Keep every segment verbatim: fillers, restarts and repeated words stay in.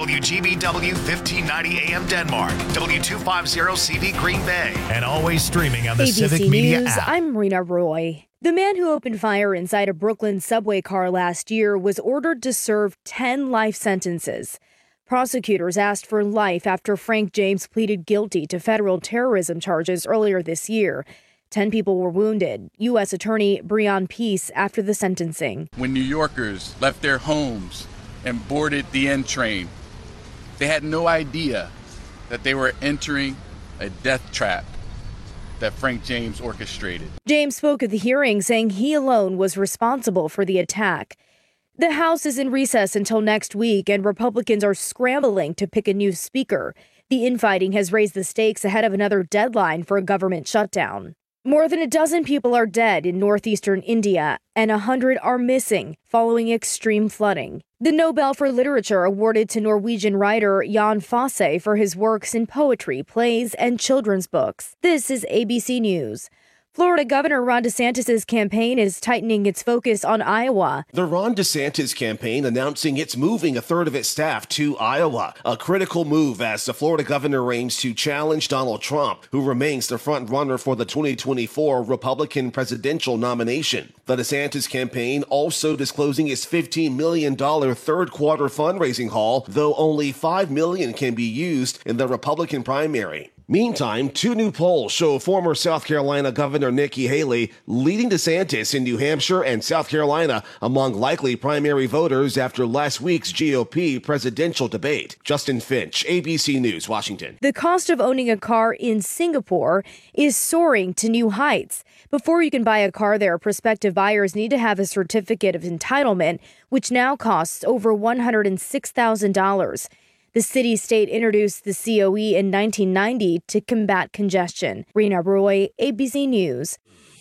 W G B W fifteen ninety A M Denmark, W two fifty C V Green Bay, and always streaming on the A B C Civic Media News, app. I'm Marina Roy. The man who opened fire inside a Brooklyn subway car last year was ordered to serve ten life sentences. Prosecutors asked for life after Frank James pleaded guilty to federal terrorism charges earlier this year. Ten people were wounded. U S Attorney Breon Peace after the sentencing. When New Yorkers left their homes and boarded the N train, they had no idea that they were entering a death trap that Frank James orchestrated. James spoke at the hearing, saying he alone was responsible for the attack. The House is in recess until next week, and Republicans are scrambling to pick a new speaker. The infighting has raised the stakes ahead of another deadline for a government shutdown. More than a dozen people are dead in northeastern India, and a hundred are missing following extreme flooding. The Nobel for Literature awarded to Norwegian writer Jan Fosse for his works in poetry, plays, and children's books. This is A B C News. Florida Governor Ron DeSantis' campaign is tightening its focus on Iowa. The Ron DeSantis campaign announcing it's moving a third of its staff to Iowa, a critical move as the Florida governor aims to challenge Donald Trump, who remains the front runner for the twenty twenty-four Republican presidential nomination. The DeSantis campaign also disclosing its fifteen million dollars third quarter fundraising haul, though only five million dollars can be used in the Republican primary. Meantime, two new polls show former South Carolina Governor Nikki Haley leading DeSantis in New Hampshire and South Carolina among likely primary voters after last week's G O P presidential debate. Justin Finch, A B C News, Washington. The cost of owning a car in Singapore is soaring to new heights. Before you can buy a car there, prospective buyers need to have a certificate of entitlement, which now costs over one hundred six thousand dollars. The city-state introduced the C O E in nineteen ninety to combat congestion. Rena Roy, A B C News.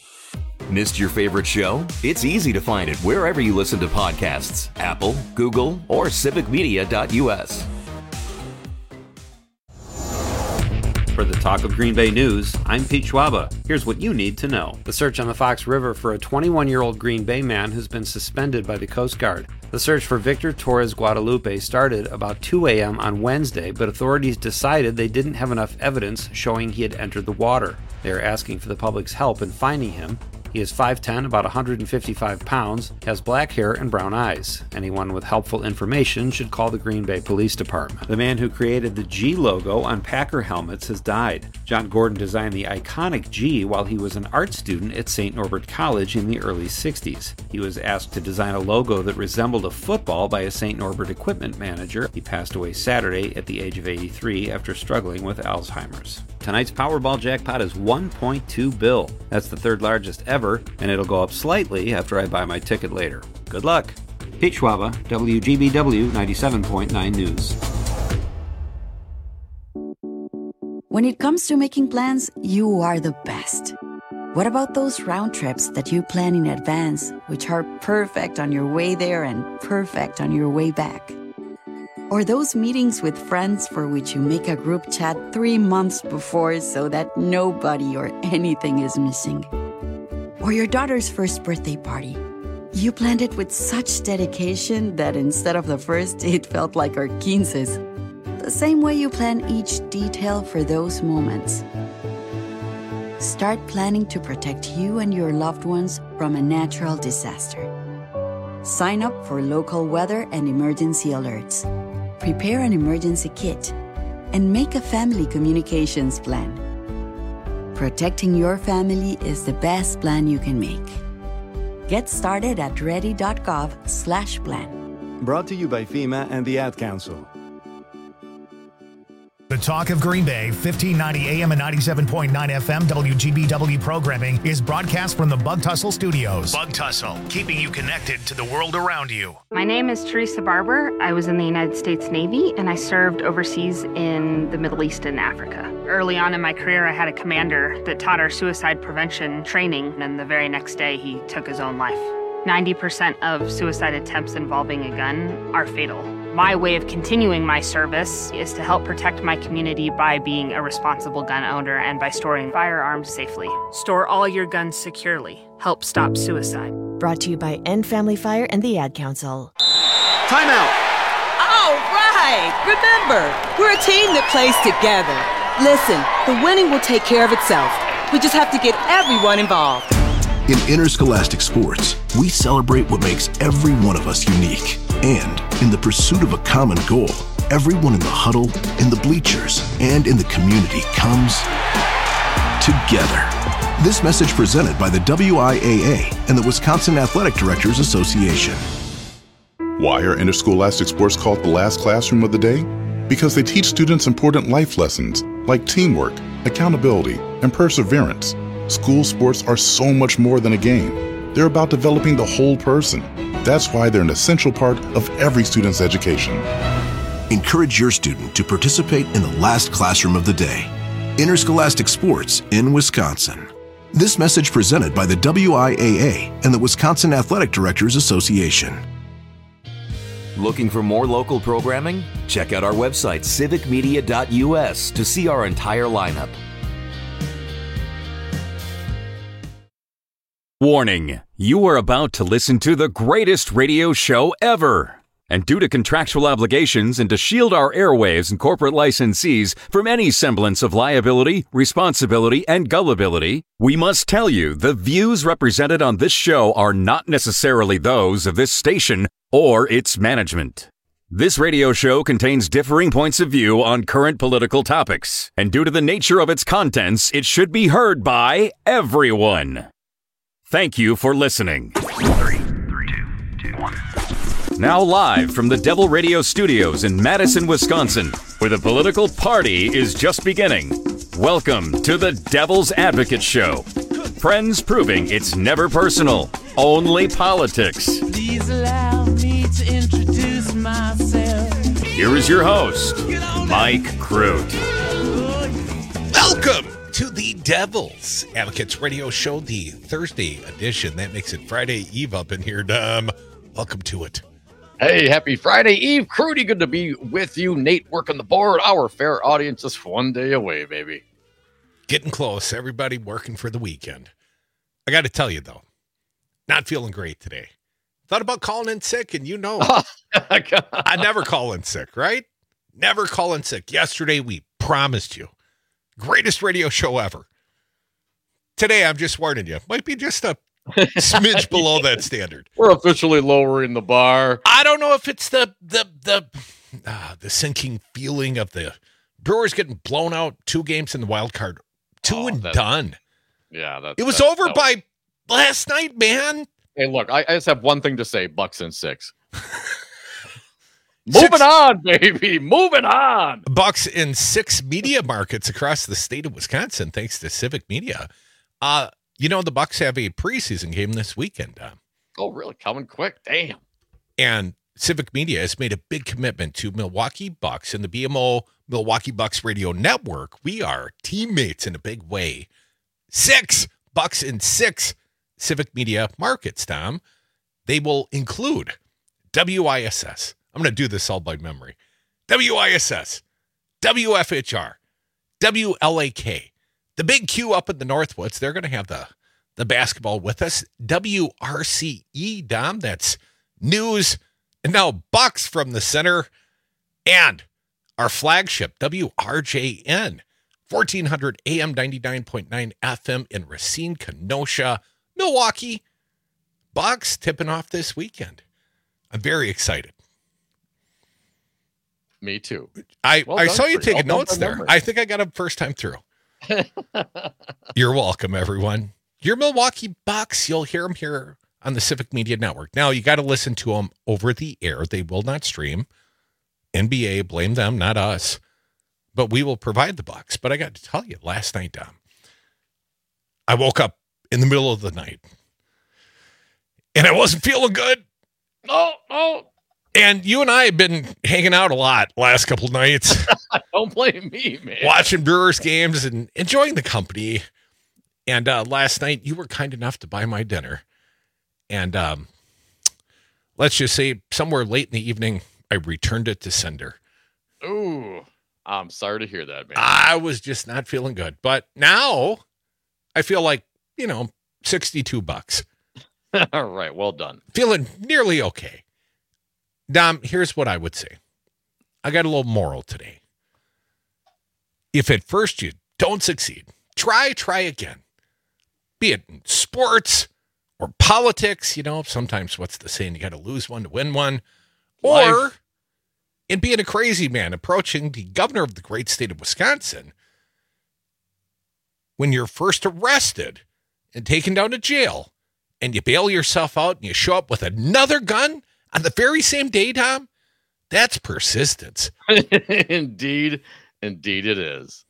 Missed your favorite show? It's easy to find it wherever you listen to podcasts. Apple, Google, or civic media dot U S. For the Talk of Green Bay News, I'm Pete Schwaba. Here's what you need to know. The search on the Fox River for a twenty-one-year-old Green Bay man has been suspended by the Coast Guard. The search for Victor Torres Guadalupe started about two a.m. on Wednesday, but authorities decided they didn't have enough evidence showing he had entered the water. They are asking for the public's help in finding him. He is five ten, about one hundred fifty-five pounds, has black hair and brown eyes. Anyone with helpful information should call the Green Bay Police Department. The man who created the G logo on Packer helmets has died. John Gordon designed the iconic G while he was an art student at Saint Norbert College in the early sixties. He was asked to design a logo that resembled a football by a Saint Norbert equipment manager. He passed away Saturday at the age of eighty-three after struggling with Alzheimer's. Tonight's Powerball jackpot is one point two bill. That's the third largest ever, and it'll go up slightly after I buy my ticket later. Good luck. Pete Schwaba, W G B W ninety-seven point nine News. When it comes to making plans, you are the best. What about those round trips that you plan in advance, which are perfect on your way there and perfect on your way back? Or those meetings with friends for which you make a group chat three months before so that nobody or anything is missing? Or your daughter's first birthday party. You planned it with such dedication that instead of the first, it felt like our quinces. The same way you plan each detail for those moments. Start planning to protect you and your loved ones from a natural disaster. Sign up for local weather and emergency alerts. Prepare an emergency kit and make a family communications plan. Protecting your family is the best plan you can make. Get started at ready.gov slash plan. Brought to you by FEMA and the Ad Council. The Talk of Green Bay, fifteen ninety A M and ninety-seven point nine F M W G B W programming is broadcast from the Bug Tussle Studios. Bug Tussle, keeping you connected to the world around you. My name is Teresa Barber. I was in the United States Navy, and I served overseas in the Middle East and Africa. Early on in my career, I had a commander that taught our suicide prevention training, and the very next day, he took his own life. ninety percent of suicide attempts involving a gun are fatal. My way of continuing my service is to help protect my community by being a responsible gun owner and by storing firearms safely. Store all your guns securely. Help stop suicide. Brought to you by End Family Fire and the Ad Council. Time out! All right. Remember, we're a team that plays together. Listen, the winning will take care of itself. We just have to get everyone involved. In Interscholastic Sports, we celebrate what makes every one of us unique. And in the pursuit of a common goal, everyone in the huddle, in the bleachers, and in the community comes together. This message presented by the W I A A and the Wisconsin Athletic Directors Association. Why are interscholastic sports called the last classroom of the day? Because they teach students important life lessons like teamwork, accountability, and perseverance. School sports are so much more than a game. They're about developing the whole person. That's why they're an essential part of every student's education. Encourage your student to participate in the last classroom of the day. Interscholastic Sports in Wisconsin. This message presented by the W I A A and the Wisconsin Athletic Directors Association. Looking for more local programming? Check out our website, civic media dot U S, to see our entire lineup. Warning, you are about to listen to the greatest radio show ever. And due to contractual obligations and to shield our airwaves and corporate licensees from any semblance of liability, responsibility, and gullibility, we must tell you the views represented on this show are not necessarily those of this station or its management. This radio show contains differing points of view on current political topics, and due to the nature of its contents, it should be heard by everyone. Thank you for listening. Three, three, two, two, one. Now live from the Devil Radio Studios in Madison, Wisconsin, where the political party is just beginning. Welcome to the Devil's Advocate Show. Friends proving it's never personal, only politics. Please allow me to introduce myself. Here is your host, Mike Crute. Welcome to the Devil's Advocates Radio Show, the Thursday edition. That makes it Friday Eve up in here, Dom. Welcome to it. Hey, happy Friday Eve, Crudy. Good to be with you. Nate working the board. Our fair audience is one day away, baby. Getting close. Everybody working for the weekend. I got to tell you, though, not feeling great today. Thought about calling in sick, and you know, I never call in sick, right? Never call in sick. Yesterday, we promised you. Greatest radio show ever. Today, I'm just warning you. Might be just a smidge below that standard. We're officially lowering the bar. I don't know if it's the the the uh, the sinking feeling of the Brewers getting blown out two games in the wild card, two oh, and done. Yeah, that's, it was that's, over that was... by last night, man. Hey, look, I, I just have one thing to say: Bucks in six. Moving six, on, baby. Moving on. Bucks in six media markets across the state of Wisconsin, thanks to Civic Media. Uh, you know, the Bucks have a preseason game this weekend. Uh, oh, really? Coming quick. Damn. And Civic Media has made a big commitment to Milwaukee Bucks and the B M O Milwaukee Bucks Radio Network. We are teammates in a big way. Six Bucks in six Civic Media markets, Tom. They will include W I S S. I'm going to do this all by memory. W I S S, W F H R, W L A K. The big Q up in the Northwoods, they're going to have the, the basketball with us. W R C E, Dom, that's news. And now Bucks from the center. And our flagship, W R J N, fourteen hundred A M, ninety-nine point nine F M in Racine, Kenosha, Milwaukee. Bucks tipping off this weekend. I'm very excited. Me too. I, well I saw you taking well notes there. Memory. I think I got them first time through. You're welcome, everyone. Your Milwaukee Bucks, you'll hear them here on the Civic Media Network. Now, you got to listen to them over the air. They will not stream. N B A, blame them, not us. But we will provide the Bucks. But I got to tell you, last night, Dom, I woke up in the middle of the night, and I wasn't feeling good. Oh, oh. And you and I have been hanging out a lot last couple of nights. Don't blame me, man. Watching Brewers games and enjoying the company. And uh, last night, you were kind enough to buy my dinner. And um, let's just say somewhere late in the evening, I returned it to sender. Ooh, I'm sorry to hear that, man. I was just not feeling good. But now I feel like, you know, sixty-two bucks. All right, well done. Feeling nearly okay. Dom, here's what I would say. I got a little moral today. If at first you don't succeed, try, try again. Be it in sports or politics, you know, sometimes what's the saying? You got to lose one to win one. Or Life. in being a crazy man approaching the governor of the great state of Wisconsin, when you're first arrested and taken down to jail and you bail yourself out and you show up with another gun on the very same day, Tom, that's persistence. Indeed. Indeed it is.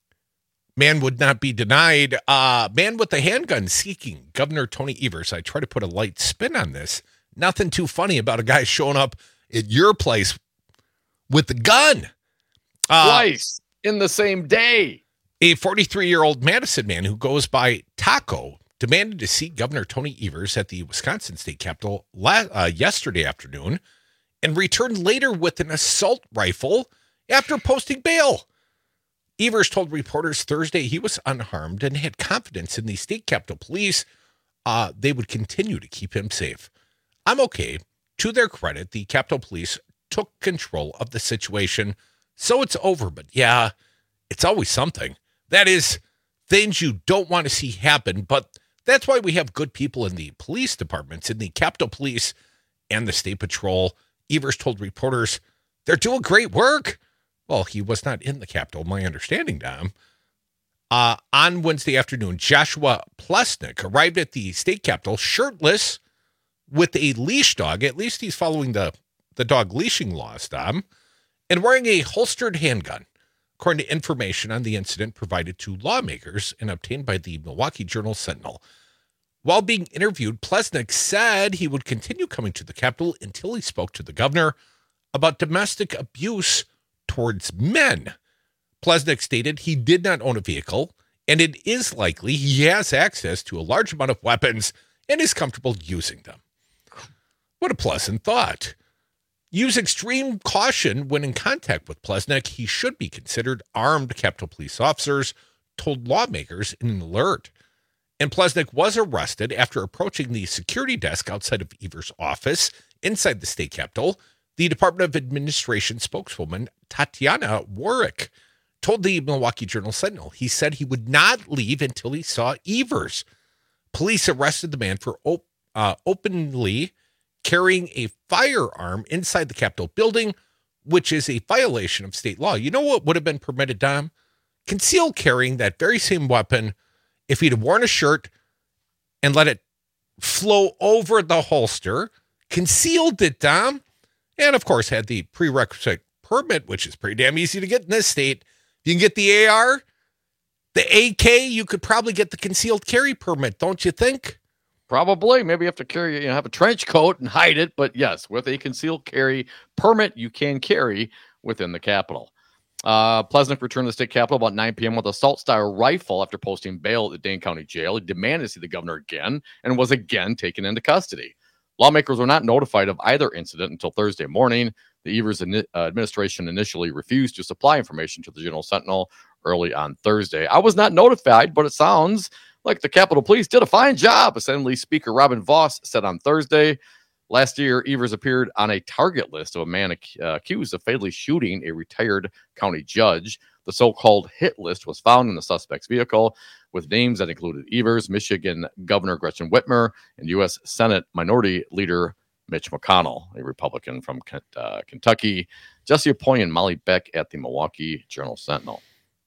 Man would not be denied. Uh, man with a handgun seeking Governor Tony Evers. I try to put a light spin on this. Nothing too funny about a guy showing up at your place with the gun. Uh, Twice in the same day. A forty-three-year-old Madison man who goes by Taco demanded to see Governor Tony Evers at the Wisconsin State Capitol la- uh, yesterday afternoon and returned later with an assault rifle after posting bail. Evers told reporters Thursday he was unharmed and had confidence in the state capitol police. Uh, they would continue to keep him safe. I'm okay. To their credit, the Capitol Police took control of the situation, so it's over. But yeah, it's always something. That is, things you don't want to see happen, but that's why we have good people in the police departments, in the Capitol Police and the State Patrol. Evers told reporters they're doing great work. Well, he was not in the Capitol, my understanding, Dom. Uh, on Wednesday afternoon, Joshua Plesnick arrived at the state capitol shirtless with a leash dog. At least he's following the, the dog leashing laws, Dom, and wearing a holstered handgun, according to information on the incident provided to lawmakers and obtained by the Milwaukee Journal-Sentinel. While being interviewed, Plesnick said he would continue coming to the Capitol until he spoke to the governor about domestic abuse towards men. Plesnick stated he did not own a vehicle, and it is likely he has access to a large amount of weapons and is comfortable using them. What a pleasant thought. Use extreme caution when in contact with Plesnick. He should be considered armed. Capitol Police officers told lawmakers in an alert. And Plesnick was arrested after approaching the security desk outside of Evers' office inside the state capitol. The Department of Administration spokeswoman Tatiana Warwick told the Milwaukee Journal-Sentinel he said he would not leave until he saw Evers. Police arrested the man for op- uh, openly carrying a firearm inside the Capitol building, which is a violation of state law. You know what would have been permitted, Dom? Concealed carrying that very same weapon if he'd have worn a shirt and let it flow over the holster, concealed it, Dom, and of course had the prerequisite permit, which is pretty damn easy to get in this state. You can get the A R, the A K, you could probably get the concealed carry permit, don't you think? Probably. Maybe you have to carry, you know, have a trench coat and hide it. But yes, with a concealed carry permit, you can carry within the Capitol. Uh, Plesnick returned to the state capitol about nine p.m. with an assault-style rifle after posting bail at the Dane County Jail. He demanded to see the governor again and was again taken into custody. Lawmakers were not notified of either incident until Thursday morning. The Evers in, uh, administration initially refused to supply information to the Journal-Sentinel early on Thursday. I was not notified, but it sounds like the Capitol Police did a fine job, Assembly Speaker Robin Vos said on Thursday. Last year, Evers appeared on a target list of a man ac- uh, accused of fatally shooting a retired county judge. The so-called hit list was found in the suspect's vehicle with names that included Evers, Michigan Governor Gretchen Whitmer, and U S Senate Minority Leader Mitch McConnell, a Republican from uh, Kentucky. Jesse Apoy and Molly Beck at the Milwaukee Journal-Sentinel.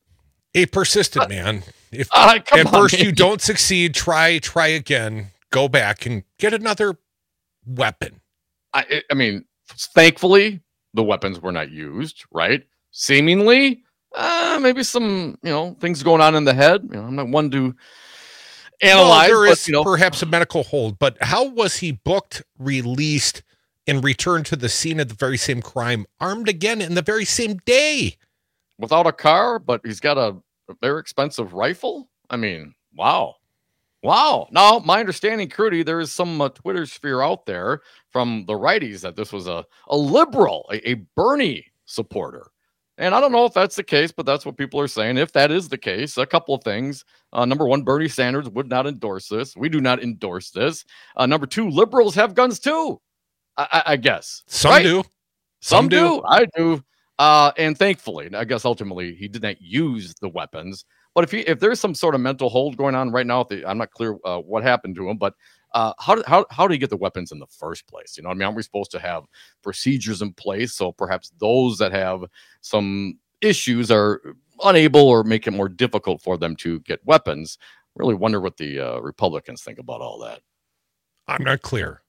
A persistent man. If uh, at on, first man. you don't succeed, try, try again. Go back and get another weapon. I, I mean, thankfully, the weapons were not used, right? Seemingly, uh, maybe some, you know, things going on in the head. You know, I'm not one to analyze. Well, there but, is you know, perhaps a medical hold, but how was he booked, released, and returned to the scene of the very same crime, armed again in the very same day? Without a car, but he's got a, a very expensive rifle? I mean, wow. Wow. Now, my understanding, Crudy, there is some uh, Twitter sphere out there from the righties that this was a, a liberal, a, a Bernie supporter. And I don't know if that's the case, but that's what people are saying. If that is the case, a couple of things. Uh, number one, Bernie Sanders would not endorse this. We do not endorse this. Uh, number two, liberals have guns too, I, I, I guess. Some right? do. Some, Some do. do. I do. Uh, and thankfully, I guess ultimately he did not use the weapons. But if he, if there's some sort of mental hold going on right now, the, I'm not clear uh, what happened to him. But uh, how did how how did he get the weapons in the first place? You know, what I mean, aren't we supposed to have procedures in place? So perhaps those that have some issues are unable or make it more difficult for them to get weapons. Really wonder what the uh, Republicans think about all that. I'm not clear.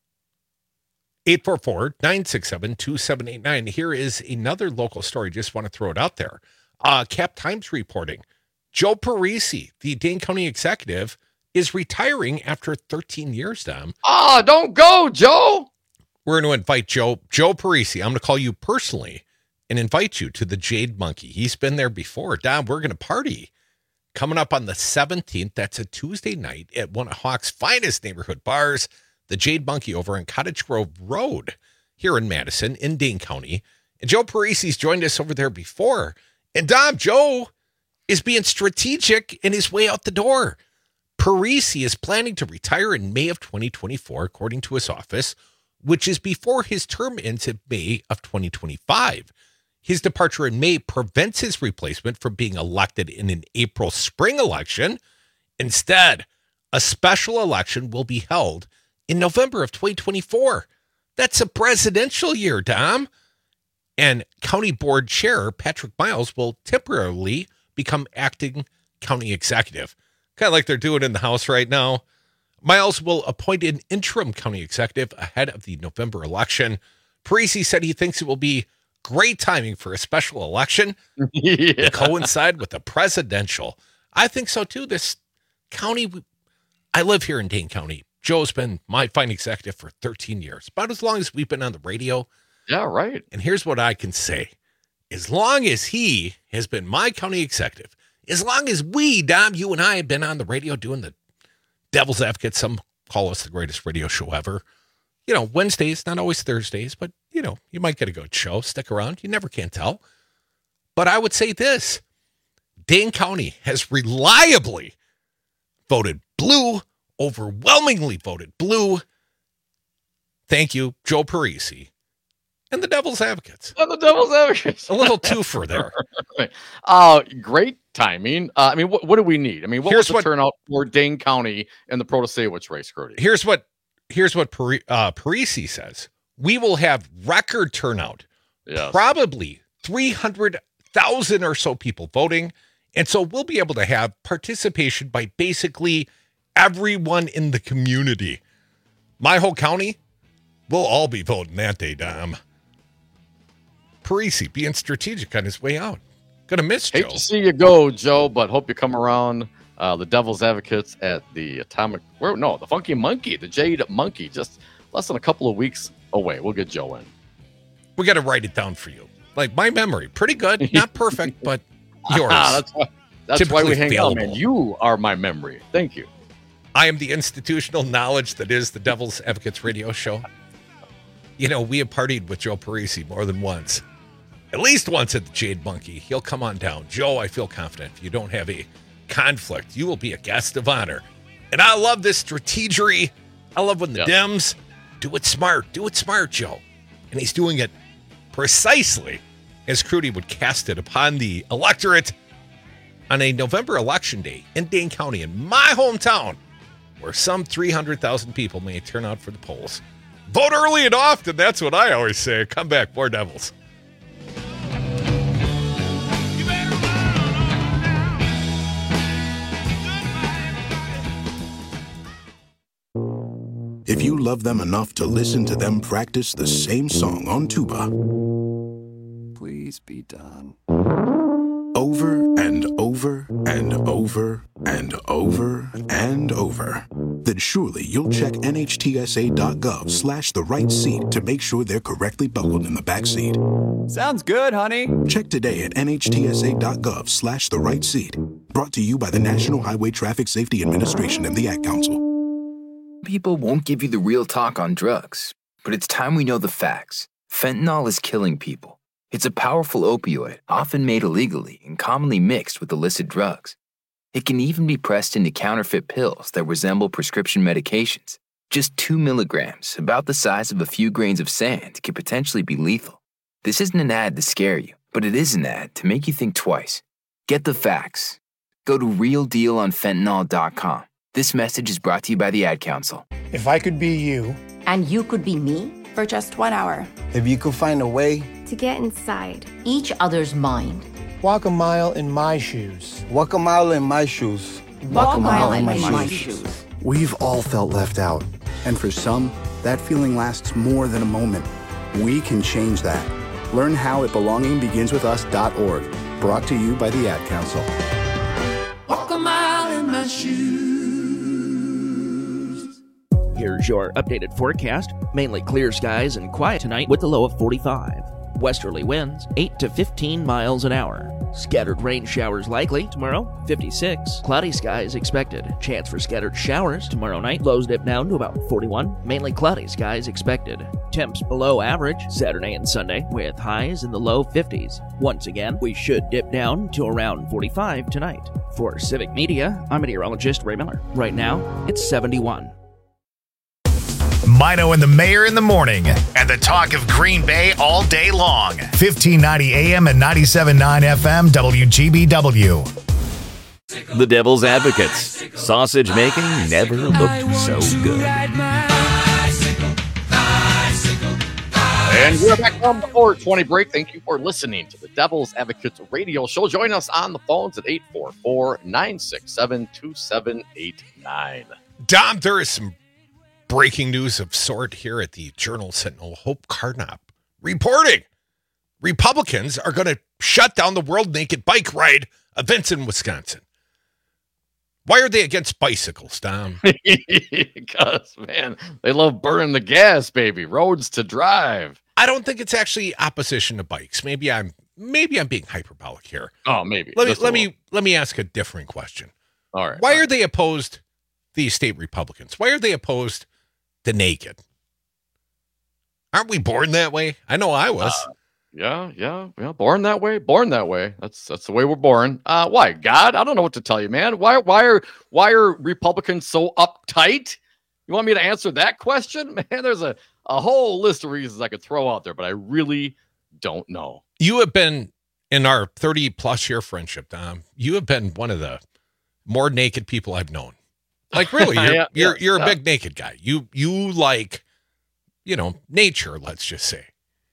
eight four four, nine six seven, two seven eight nine. Here is another local story. Just want to throw it out there. Uh, Cap Times reporting. Joe Parisi, the Dane County executive, is retiring after thirteen years, Dom. Ah, oh, don't go, Joe. We're going to invite Joe, Joe Parisi. I'm going to call you personally and invite you to the Jade Monkey. He's been there before. Dom, we're going to party coming up on the seventeenth. That's a Tuesday night at one of Hawk's finest neighborhood bars, the Jade Monkey over on Cottage Grove Road here in Madison in Dane County. And Joe Parisi's joined us over there before. And Dom, Joe is being strategic in his way out the door. Parisi is planning to retire in May of twenty twenty-four, according to his office, which is before his term ends in May of twenty twenty-five. His departure in May prevents his replacement from being elected in an April spring election. Instead, a special election will be held in November of twenty twenty-four. That's a presidential year, Dom. And County Board Chair Patrick Miles will temporarily become acting county executive. Kind of like they're doing in the House right now. Miles will appoint an interim county executive ahead of the November election. Parisi said he thinks it will be great timing for a special election yeah. to coincide with the presidential. I think so too. This county, I live here in Dane County. Joe's been my fine executive for thirteen years, about as long as we've been on the radio. Yeah, right. And here's what I can say. As long as he has been my county executive, as long as we, Dom, you and I have been on the radio doing the Devil's Advocate, some call us the greatest radio show ever. You know, Wednesdays, not always Thursdays, but, you know, you might get a good show. Stick around. You never can tell. But I would say this. Dane County has reliably voted blue, overwhelmingly voted blue. Thank you, Joe Parisi. And the Devil's Advocates. And the Devil's Advocates. A little twofer there. uh, great timing. Uh, I mean, what, what do we need? I mean, what here's was the what, turnout for Dane County in the Protasiewicz race, Cody? Here's what here's what Pari, uh, Parisi says. We will have record turnout. Yes. Probably three hundred thousand or so people voting. And so we'll be able to have participation by basically everyone in the community. My whole county, we'll all be voting that day, Dom. Parisi being strategic on his way out. Gonna miss Hate Joe. to see you go, Joe, but hope you come around. Uh, the Devil's Advocates at the Atomic, where no, the Funky Monkey, the Jade Monkey, just less than a couple of weeks away. We'll get Joe in. We got to write it down for you. Like my memory, pretty good, not perfect, but yours. that's why, that's why we hang available. out, man. You are my memory. Thank you. I am the institutional knowledge that is the Devil's Advocates radio show. You know, we have partied with Joe Parisi more than once. At least once at the Jade Monkey. He'll come on down. Joe, I feel confident if you don't have a conflict, you will be a guest of honor. And I love this strategery. I love when the yep. Dems do it smart. Do it smart, Joe. And he's doing it precisely as Crudy would cast it upon the electorate on a November election day in Dane County, in my hometown, where some three hundred thousand people may turn out for the polls. Vote early and often. That's what I always say. Come back, more Devils. If you love them enough to listen to them practice the same song on tuba, please be done. Over and over and over and over and over, then surely you'll check N H T S A dot gov slash the right seat to make sure they're correctly buckled in the back seat. Sounds good, honey. Check today at N H T S A dot gov slash the right seat. Brought to you by the National Highway Traffic Safety Administration and the Ad Council. People won't give you the real talk on drugs, but it's time we know the facts. Fentanyl is killing people. It's a powerful opioid, often made illegally and commonly mixed with illicit drugs. It can even be pressed into counterfeit pills that resemble prescription medications. Just two milligrams, about the size of a few grains of sand, can potentially be lethal. This isn't an ad to scare you, But it is an ad to make you think twice. Get the facts. Go to real deal on fentanyl dot com. This message is brought to you by the Ad Council. If I could be you. And you could be me for just one hour. If you could find a way to get inside each other's mind. Walk a mile in my shoes. Walk a mile in my shoes. Walk, Walk a mile, mile in my, my shoes. shoes. We've all felt left out. And for some, that feeling lasts more than a moment. We can change that. Learn how at belonging begins with us dot org. Brought to you by the Ad Council. Walk a mile in my shoes. Here's your updated forecast. Mainly clear skies and quiet tonight with a low of forty-five. Westerly winds, eight to fifteen miles an hour. Scattered rain showers likely tomorrow, fifty-six. Cloudy skies expected. Chance for scattered showers tomorrow night. Lows dip down to about forty-one. Mainly cloudy skies expected. Temps below average Saturday and Sunday with highs in the low fifties. Once again, we should dip down to around forty-five tonight. For Civic Media, I'm meteorologist Ray Miller. Right now, it's seventy-one. Mino and the Mayor in the morning, and the talk of Green Bay all day long. fifteen ninety A M and ninety-seven point nine F M W G B W. The Devil's Advocates. Sausage making never looked so good. And we're back from the four twenty break. Thank you for listening to the Devil's Advocates radio show. Join us on the phones at eight four four, nine six seven, two seven eight nine. Dom, there is some breaking news of sort here at the Journal Sentinel. Hope Carnop reporting Republicans are going to shut down the World Naked Bike Ride events in Wisconsin. Why are they against bicycles, Dom? Because, man, they love burning the gas, baby. Roads to drive. I don't think it's actually opposition to bikes. Maybe I'm maybe I'm being hyperbolic here. Oh, maybe. Let me Just let me let me ask a different question. All right. Why all are they opposed, these state Republicans? Why are they opposed the naked? Aren't we born that way? I know I was. Uh, yeah, yeah, yeah. Born that way. Born that way. That's that's the way we're born. Uh, why, God? I don't know what to tell you, man. Why why are why are Republicans so uptight? You want me to answer that question, man? There's a a whole list of reasons I could throw out there, but I really don't know. You have been in our thirty plus year friendship, Dom. You have been one of the more naked people I've known. Like, really, you're yeah, you're, yeah, you're yeah. a big naked guy. You you like, you know, nature. Let's just say.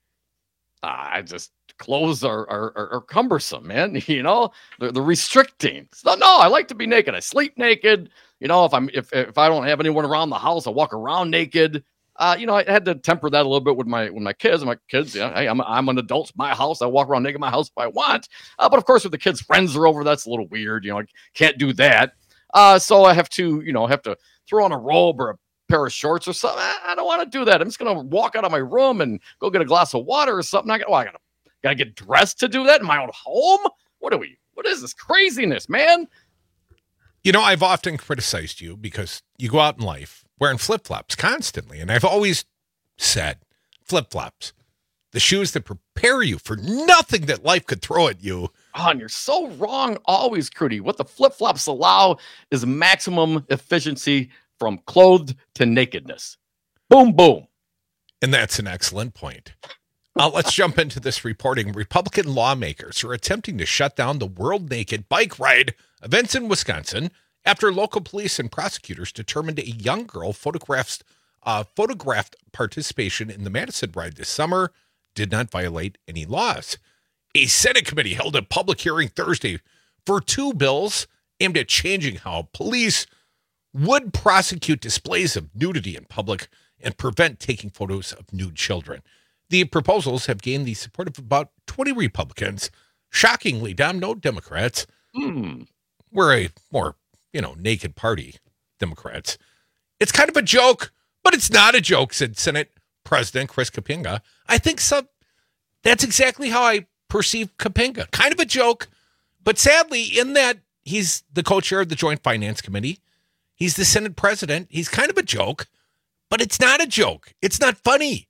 I just clothes are, are are are cumbersome, man. You know, they're, they're restricting. So, no, I like to be naked. I sleep naked. You know, if I'm if if I don't have anyone around the house, I walk around naked. Uh, you know, I had to temper that a little bit with my with my kids. My kids, yeah, hey, I'm I'm an adult. It's my house. I walk around naked in my house if I want. Uh, but of course, if the kids' friends are over, that's a little weird. You know, I can't do that. Uh, so I have to, you know, have to throw on a robe or a pair of shorts or something. I, I don't want to do that. I'm just gonna walk out of my room and go get a glass of water or something. I got, oh, I gotta, gotta get dressed to do that in my own home. What are we? What is this craziness, man? You know, I've often criticized you because you go out in life wearing flip flops constantly, and I've always said, flip flops, the shoes that prepare you for nothing that life could throw at you. Oh, and you're so wrong always, Crudy. What the flip-flops allow is maximum efficiency from clothed to nakedness. Boom, boom. And that's an excellent point. Uh, let's jump into this reporting. Republican lawmakers are attempting to shut down the World Naked Bike Ride events in Wisconsin after local police and prosecutors determined a young girl photographs, uh, photographed participation in the Madison Ride this summer did not violate any laws. A Senate committee held a public hearing Thursday for two bills aimed at changing how police would prosecute displays of nudity in public and prevent taking photos of nude children. The proposals have gained the support of about twenty Republicans. Shockingly, Dom, no Democrats. Hmm. We're a more, you know, naked party, Democrats. It's kind of a joke, but it's not a joke, said Senate President Chris Kapenga. I think some, that's exactly how I perceive Kapenga. Kind of a joke, but sadly, in that he's the co-chair of the Joint Finance Committee, he's the Senate president, he's kind of a joke, but it's not a joke. It's not funny.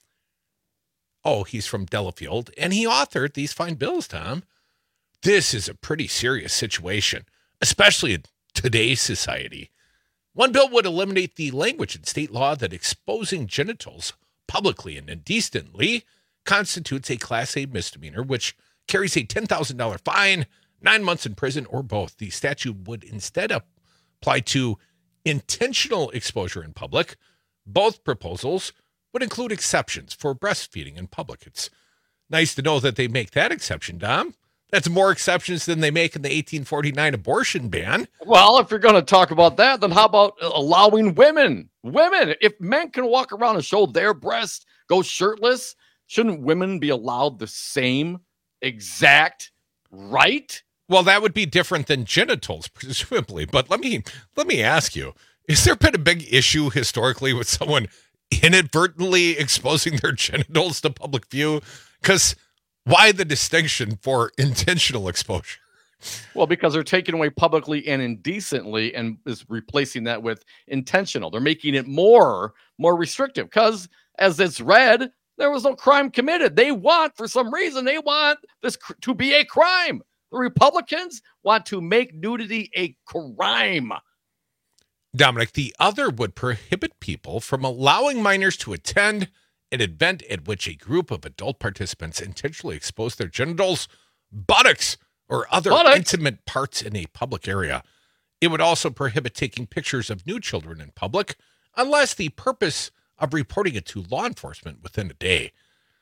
Oh, he's from Delafield, and he authored these fine bills, Tom. This is a pretty serious situation, especially in today's society. One bill would eliminate the language in state law that exposing genitals publicly and indecently constitutes a Class A misdemeanor, which carries a ten thousand dollars fine, nine months in prison, or both. The statute would instead apply to intentional exposure in public. Both proposals would include exceptions for breastfeeding in public. It's nice to know that they make that exception, Dom. That's more exceptions than they make in the eighteen forty-nine abortion ban. Well, if you're going to talk about that, then how about allowing women? Women, if men can walk around and show their breasts, go shirtless, shouldn't women be allowed the same exact right? Well, that would be different than genitals, presumably. But let me let me ask you, has there been a big issue historically with someone inadvertently exposing their genitals to public view? Because why the distinction for intentional exposure? Well, because they're taking away publicly and indecently and is replacing that with intentional. They're making it more, more restrictive because as it's read, there was no crime committed. They want, for some reason, they want this cr- to be a crime. The Republicans want to make nudity a crime. Dominic, the other would prohibit people from allowing minors to attend an event at which a group of adult participants intentionally expose their genitals, buttocks, or other buttocks. intimate parts in a public area. It would also prohibit taking pictures of new children in public unless the purpose of reporting it to law enforcement within a day.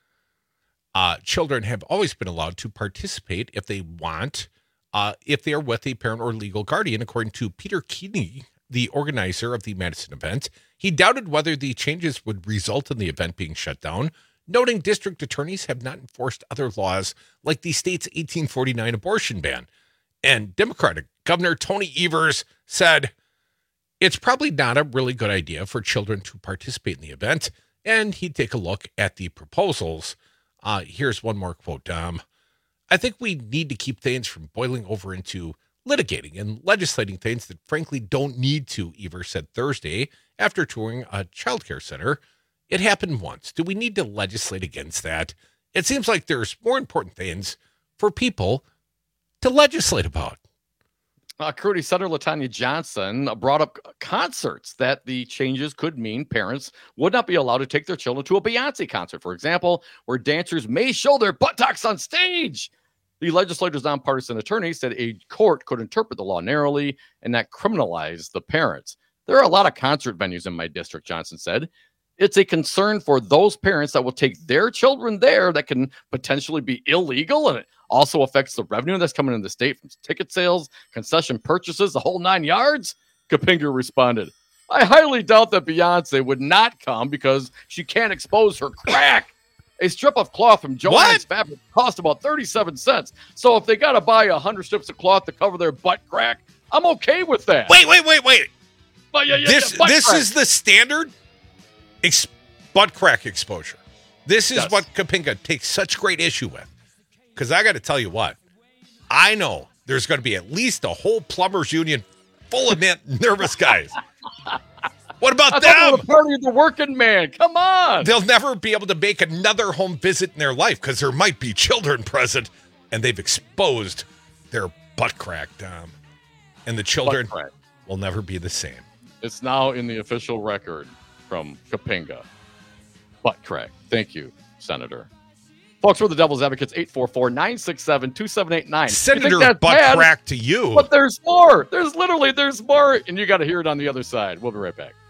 Uh, children have always been allowed to participate if they want, uh, if they are with a parent or legal guardian, according to Peter Keeney, the organizer of the Madison event. He doubted whether the changes would result in the event being shut down, noting district attorneys have not enforced other laws like the state's eighteen forty-nine abortion ban. And Democratic Governor Tony Evers said, it's probably not a really good idea for children to participate in the event, and he'd take a look at the proposals. Uh, here's one more quote, Dom. I think we need to keep things from boiling over into litigating and legislating things that frankly don't need to, Evers said Thursday after touring a childcare center. It happened once. Do we need to legislate against that? It seems like there's more important things for people to legislate about. Uh, Crudy Senator LaTanya Johnson brought up concerts that the changes could mean parents would not be allowed to take their children to a Beyonce concert, for example, where dancers may show their buttocks on stage. The legislature's nonpartisan attorney said a court could interpret the law narrowly and not criminalize the parents. There are a lot of concert venues in my district, Johnson said. It's a concern for those parents that will take their children there that can potentially be illegal, and it also affects the revenue that's coming in the state from ticket sales, concession purchases, the whole nine yards. Kapinga responded, I highly doubt that Beyonce would not come because she can't expose her crack. A strip of cloth from Joann's fabric cost about thirty-seven cents. So if they got to buy one hundred strips of cloth to cover their butt crack, I'm okay with that. Wait, wait, wait, wait. But yeah, yeah, this yeah, this crack. is the standard ex- butt crack exposure. This is Yes. what Kapinga takes such great issue with. Because I got to tell you what, I know there's going to be at least a whole plumbers union full of nervous guys. What about I them? thought we were party of the working man. Come on. They'll never be able to make another home visit in their life because there might be children present and they've exposed their butt crack, Dom. And the children will never be the same. It's now in the official record from Kapinga. Butt crack. Thank you, Senator. Folks, we're the Devil's Advocates, eight four four, nine six seven, two seven eight nine. Senator butt bad, crack to you. But there's more. There's literally, there's more. And you got to hear it on the other side. We'll be right back.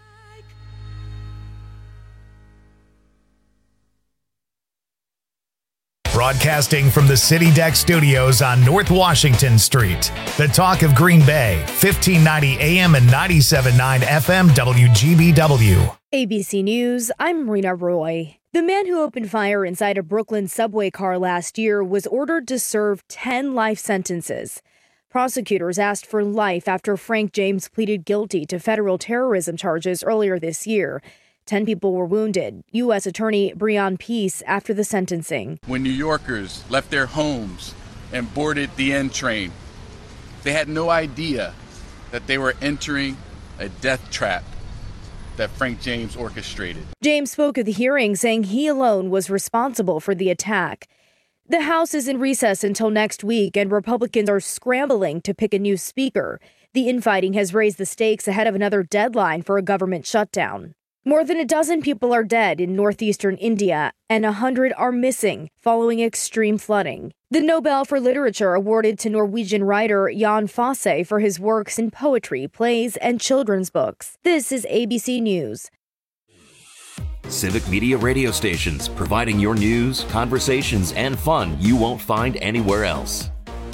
Broadcasting from the City Deck Studios on North Washington Street. The talk of Green Bay, fifteen ninety A M and ninety-seven point nine F M W G B W. A B C News, I'm Marina Roy. The man who opened fire inside a Brooklyn subway car last year was ordered to serve ten life sentences. Prosecutors asked for life after Frank James pleaded guilty to federal terrorism charges earlier this year. Ten people were wounded. U S Attorney Breon Peace after the sentencing. When New Yorkers left their homes and boarded the N train, they had no idea that they were entering a death trap that Frank James orchestrated. James spoke at the hearing, saying he alone was responsible for the attack. The House is in recess until next week, and Republicans are scrambling to pick a new speaker. The infighting has raised the stakes ahead of another deadline for a government shutdown. More than a dozen people are dead in northeastern India, and a hundred are missing following extreme flooding. The Nobel for Literature awarded to Norwegian writer Jan Fosse for his works in poetry, plays, and children's books. This is A B C News. Civic Media radio stations, providing your news, conversations, and fun you won't find anywhere else.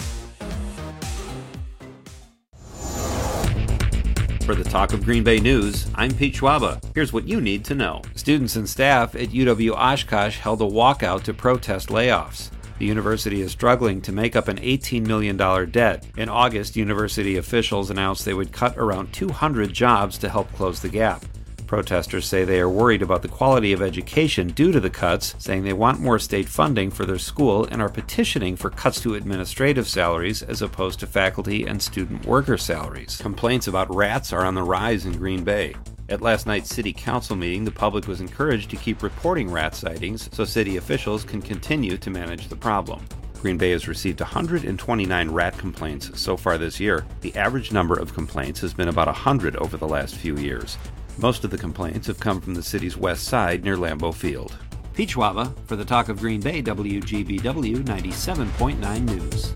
For the Talk of Green Bay News, I'm Pete Schwaba. Here's what you need to know. Students and staff at U W Oshkosh held a walkout to protest layoffs. The university is struggling to make up an eighteen million dollars debt. In August, university officials announced they would cut around two hundred jobs to help close the gap. Protesters say they are worried about the quality of education due to the cuts, saying they want more state funding for their school and are petitioning for cuts to administrative salaries as opposed to faculty and student worker salaries. Complaints about rats are on the rise in Green Bay. At last night's city council meeting, the public was encouraged to keep reporting rat sightings so city officials can continue to manage the problem. Green Bay has received one hundred twenty-nine rat complaints so far this year. The average number of complaints has been about one hundred over the last few years. Most of the complaints have come from the city's west side near Lambeau Field. Pete Schwaba for the Talk of Green Bay, W G B W ninety-seven point nine News.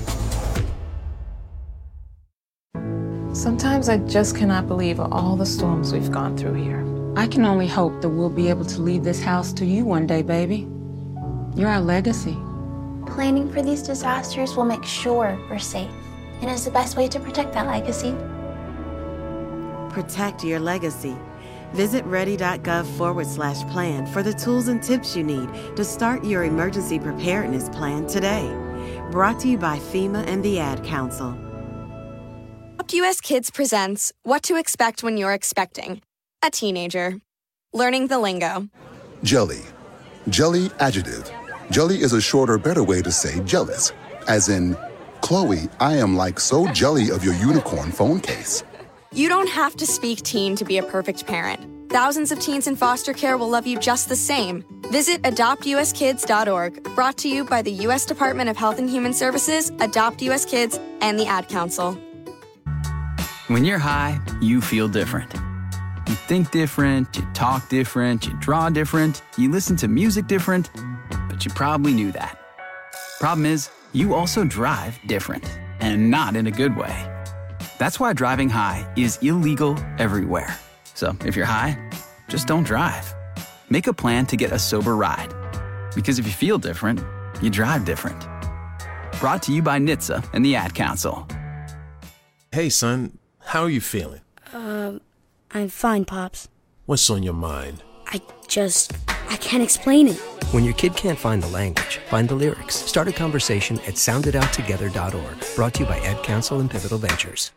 Sometimes I just cannot believe all the storms we've gone through here. I can only hope that we'll be able to leave this house to you one day, baby. You're our legacy. Planning for these disasters will make sure we're safe, and is the best way to protect that legacy. Protect your legacy. Visit ready.gov forward slash plan for the tools and tips you need to start your emergency preparedness plan today. Brought to you by FEMA and the Ad Council. Adopt U S Kids presents What to Expect When You're Expecting a Teenager. Learning the lingo. Jelly. Jelly adjective. Jelly is a shorter, better way to say jealous. As in, Chloe, I am like so jelly of your unicorn phone case. You don't have to speak teen to be a perfect parent. Thousands of teens in foster care will love you just the same. Visit adopt u s kids dot org, brought to you by the U S Department of Health and Human Services, Adopt U S Kids, and the Ad Council. When you're high, you feel different. You think different, you talk different, you draw different, you listen to music different, but you probably knew that. Problem is, you also drive different, and not in a good way. That's why driving high is illegal everywhere. So if you're high, just don't drive. Make a plan to get a sober ride. Because if you feel different, you drive different. Brought to you by N H T S A and the Ad Council. Hey, son, how are you feeling? Um, I'm fine, Pops. What's on your mind? I just, I can't explain it. When your kid can't find the language, find the lyrics. Start a conversation at sound it out together dot org. Brought to you by Ad Council and Pivotal Ventures.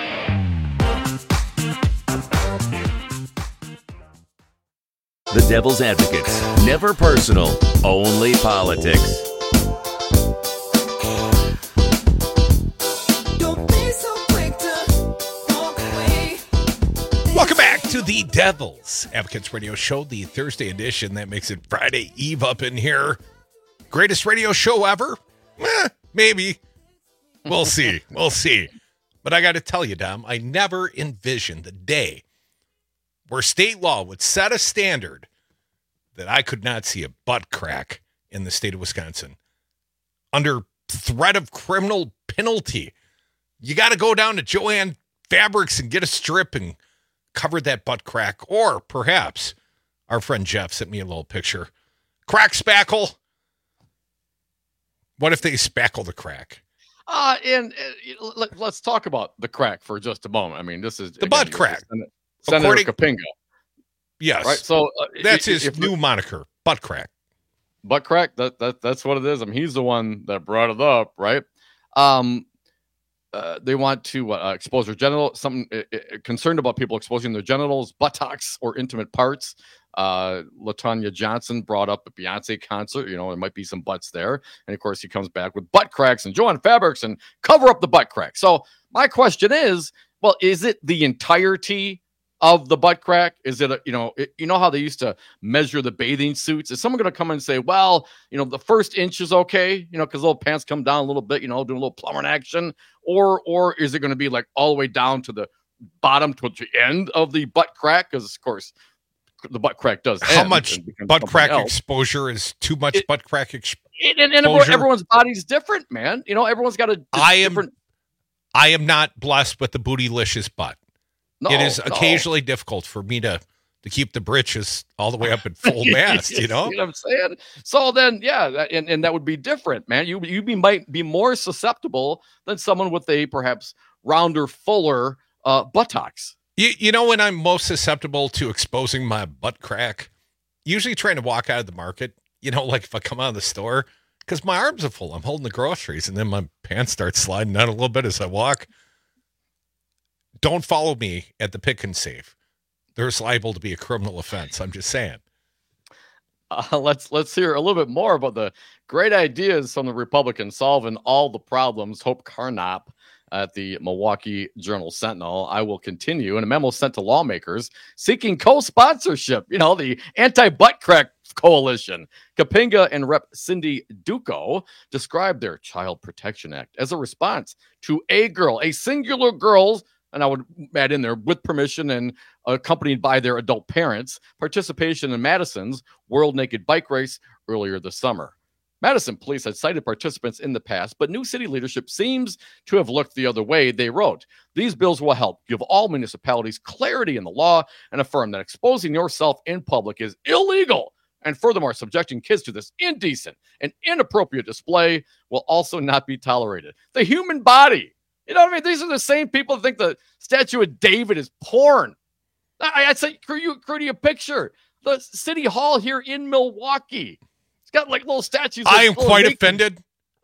The Devil's Advocates. Never personal, only politics. Welcome back to the Devil's Advocates Radio Show, the Thursday edition. That makes it Friday Eve up in here. Greatest radio show ever? Eh, maybe. We'll see. We'll see. But I got to tell you, Dom, I never envisioned the day where state law would set a standard that I could not see a butt crack in the state of Wisconsin. Under threat of criminal penalty, you got to go down to Joann Fabrics and get a strip and cover that butt crack. Or perhaps our friend Jeff sent me a little picture. Crack spackle. What if they spackle the crack? Uh, and uh, let, let's talk about the crack for just a moment. I mean, this is the again, butt crack. Senator, Senator According, Kapinga. Yes. Right. So uh, that's if, his if, new moniker, butt crack. Butt crack. That that that's what it is. I mean, he's the one that brought it up, right? Um, uh, they want to uh, expose their genital. Something uh, uh, concerned about people exposing their genitals, buttocks, or intimate parts. Uh, LaTanya Johnson brought up a Beyonce concert. You know, there might be some butts there, and of course, he comes back with butt cracks and Joann Fabrics and cover up the butt crack. So my question is, well, is it the entirety of the butt crack? Is it, a, you know, it, you know how they used to measure the bathing suits? Is someone going to come in and say, well, you know, the first inch is okay, you know, because little pants come down a little bit, you know, doing a little plumber action, or or is it going to be like all the way down to the bottom to the end of the butt crack? Because of course, the butt crack does. How end much and become butt something crack else. exposure is too much It- butt crack exposure? And, and, and everyone, everyone's body's different, man. You know, everyone's got a I am, different. I am not blessed with the bootylicious butt. No, it is no. occasionally difficult for me to to keep the britches all the way up at full mast. You know, See what I'm saying? So then, yeah, that, and, and that would be different, man. You you be, might be more susceptible than someone with a perhaps rounder, fuller uh, buttocks. You, you know when I'm most susceptible to exposing my butt crack? Usually trying to walk out of the market, you know, like if I come out of the store, because my arms are full. I'm holding the groceries, and then my pants start sliding down a little bit as I walk. Don't follow me at the pick and save. There's liable to be a criminal offense. I'm just saying. Uh, let's let's hear a little bit more about the great ideas from the Republicans solving all the problems. Hope Carnop at the Milwaukee Journal Sentinel. I will continue in a memo sent to lawmakers seeking co-sponsorship. You know, the anti-butt crack coalition. Kapinga and Rep Cindy Duco described their Child Protection Act as a response to a girl, a singular girl's, and I would add in there with permission and accompanied by their adult parents, participation in Madison's World Naked Bike Race earlier this summer. Madison police had cited participants in the past, but new city leadership seems to have looked the other way. They wrote, these bills will help give all municipalities clarity in the law and affirm that exposing yourself in public is illegal. And furthermore, subjecting kids to this indecent and inappropriate display will also not be tolerated. The human body. You know what I mean? These are the same people that think the statue of David is porn. I, I'd say, create you, create you a picture. The city hall here in Milwaukee. It's got like little statues. I am little quite naked. offended.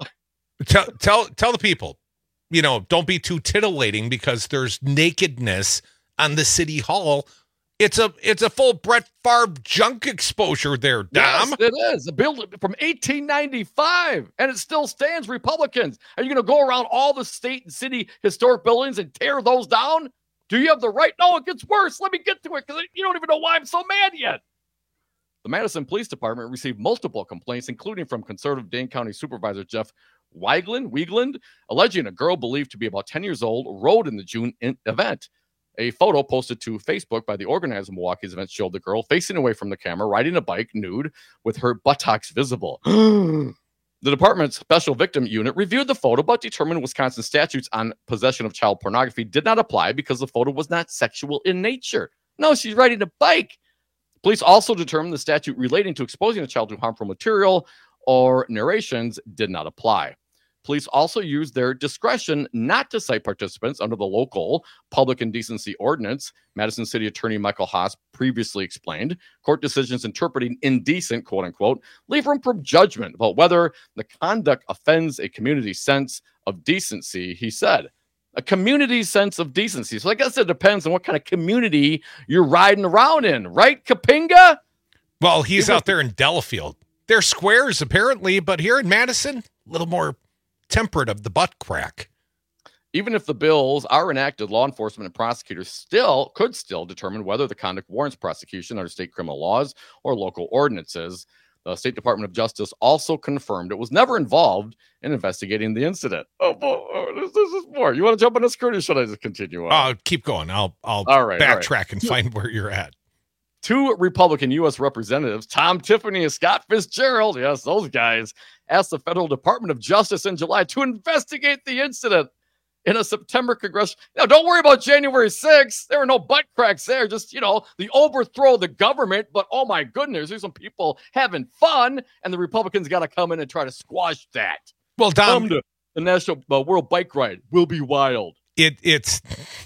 tell, tell, tell the people, you know, don't be too titillating because there's nakedness on the city hall. It's a, it's a full Brett Favre junk exposure there, Dom. Yes, it is. A building from eighteen ninety-five, and it still stands. Republicans, are you going to go around all the state and city historic buildings and tear those down? Do you have the right? No, it gets worse. Let me get to it because you don't even know why I'm so mad yet. The Madison Police Department received multiple complaints, including from conservative Dane County Supervisor Jeff Weigland, Weigland, alleging a girl believed to be about ten years old rode in the June in- event. A photo posted to Facebook by the organizer of Milwaukee's event showed the girl facing away from the camera, riding a bike nude with her buttocks visible. The department's special victim unit reviewed the photo, but determined Wisconsin statutes on possession of child pornography did not apply because the photo was not sexual in nature. No, she's riding a bike. Police also determined the statute relating to exposing a child to harmful material or narrations did not apply. Police also used their discretion not to cite participants under the local public indecency ordinance. Madison City Attorney Michael Haas previously explained court decisions interpreting indecent, quote unquote, leave room for judgment about whether the conduct offends a community sense of decency, he said. A community sense of decency. So I guess it depends on what kind of community you're riding around in, right, Kapinga? Well, he's out there in Delafield. They're squares, apparently, but here in Madison, a little more temperate of the butt crack. Even if the bills are enacted, law enforcement and prosecutors still could still determine whether the conduct warrants prosecution under state criminal laws or local ordinances. The State Department of Justice also confirmed it was never involved in investigating the incident. Oh, boy, oh, this, this is more. You want to jump on this, Kurt, or should I just continue on? Uh, keep going. I'll I'll all right, backtrack all right. and find where you're at. Two Republican U S representatives, Tom Tiffany and Scott Fitzgerald, yes, those guys, asked the Federal Department of Justice in July to investigate the incident in a September congressional. Now, don't worry about January sixth. There were no butt cracks there. Just, you know, the overthrow of the government. But, oh, my goodness, there's some people having fun, and the Republicans got to come in and try to squash that. Well, Dom, come to the National uh, World Bike Ride will be wild. It, it's...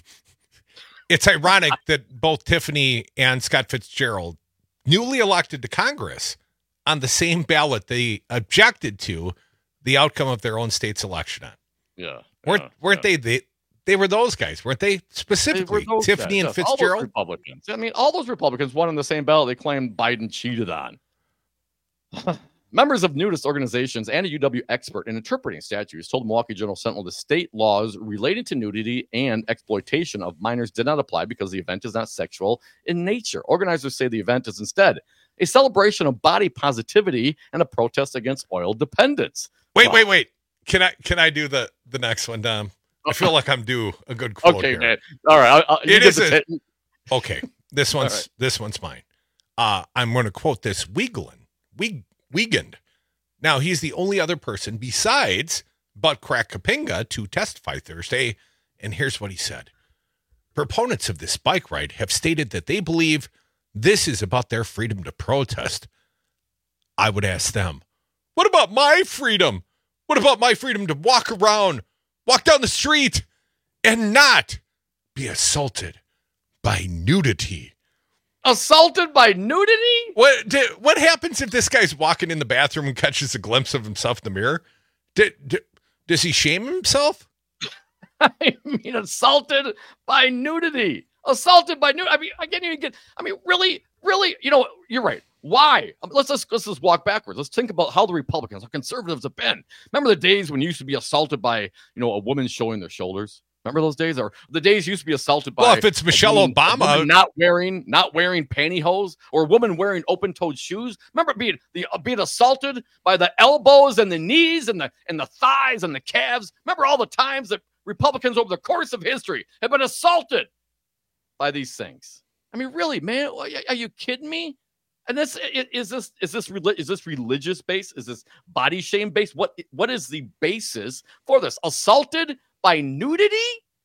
It's ironic that both Tiffany and Scott Fitzgerald, newly elected to Congress, on the same ballot they objected to the outcome of their own state's election on. Yeah. Weren't, yeah, weren't yeah. they, they they were those guys, weren't they? Specifically, They were those Tiffany guys, and yes. Fitzgerald? All those Republicans. I mean, all those Republicans won on the same ballot they claimed Biden cheated on. Members of nudist organizations and a U W expert in interpreting statutes told the Milwaukee Journal Sentinel the state laws relating to nudity and exploitation of minors did not apply because the event is not sexual in nature. Organizers say the event is instead a celebration of body positivity and a protest against oil dependence. Wait, Wow. wait, wait. Can I can I do the, the next one, Dom? I feel like I'm due a good quote Okay, here. man. All right. I'll, I'll, you It get is the a, t- okay. This one's right. this one's mine. Uh, I'm going to quote this Wieglin, Wieg, Wiegand. Now, he's the only other person besides Butt Crack Kapinga to testify Thursday, and here's what he said. Proponents of this bike ride have stated that they believe this is about their freedom to protest. I would ask them, what about my freedom? What about my freedom to walk around, walk down the street, and not be assaulted by nudity? Assaulted by nudity? What did, what happens if this guy's walking in the bathroom and catches a glimpse of himself in the mirror? Did, did, does he shame himself? I mean, assaulted by nudity. Assaulted by nudity. I mean, I can't even get. I mean, really, really. You know, you're right. Why? Let's just let's just walk backwards. Let's think about how the Republicans, how conservatives have been. Remember the days when you used to be assaulted by, you know, a woman showing their shoulders? Remember those days? Or the days you used to be assaulted by. Well, if it's Michelle woman, Obama, not wearing not wearing pantyhose, or a woman wearing open-toed shoes. Remember being the uh, being assaulted by the elbows and the knees and the and the thighs and the calves. Remember all the times that Republicans over the course of history have been assaulted by these things. I mean, really, man, are you kidding me? And this is this is this is this religious based? Is this body shame based? What what is the basis for this? Assaulted by nudity?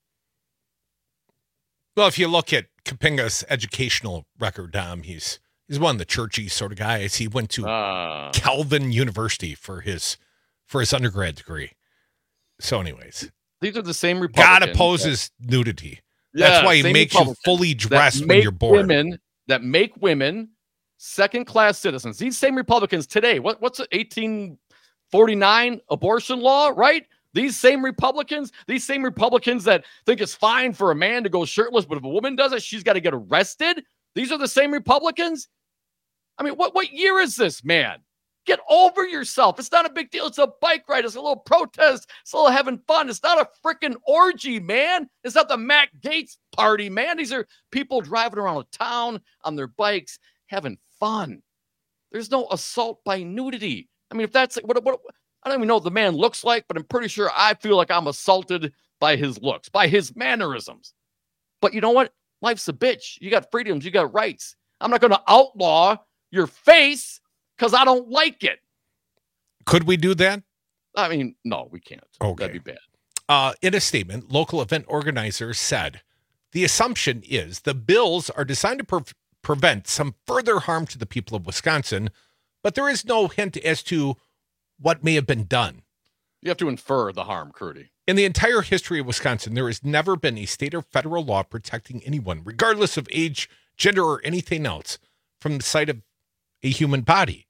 Well, if you look at Kapinga's educational record, Dom, he's he's one of the churchy sort of guys. He went to uh, Calvin University for his for his undergrad degree. So, anyways, these are the same Republicans. God opposes that, nudity. Yeah, that's why he makes you fully dressed when you're bored. Women, that make women second-class citizens. These same Republicans today, what, what's it, eighteen forty-nine abortion law, right? These same Republicans, these same Republicans that think it's fine for a man to go shirtless, but if a woman does it, she's got to get arrested. These are the same Republicans. I mean, what, what year is this, man? Get over yourself. It's not a big deal. It's a bike ride. It's a little protest. It's a little having fun. It's not a freaking orgy, man. It's not the Matt Gaetz party, man. These are people driving around town on their bikes having fun. There's no assault by nudity. I mean, if that's what, what I don't even know what the man looks like, but I'm pretty sure I feel like I'm assaulted by his looks, by his mannerisms. But you know what? Life's a bitch. You got freedoms. You got rights. I'm not going to outlaw your face because I don't like it. Could we do that? I mean, no, we can't. Okay. That'd be bad. Uh, in a statement, local event organizers said, the assumption is the bills are designed to pre- prevent some further harm to the people of Wisconsin, but there is no hint as to what may have been done. You have to infer the harm, Crudy. In the entire history of Wisconsin, there has never been a state or federal law protecting anyone, regardless of age, gender, or anything else, from the sight of a human body.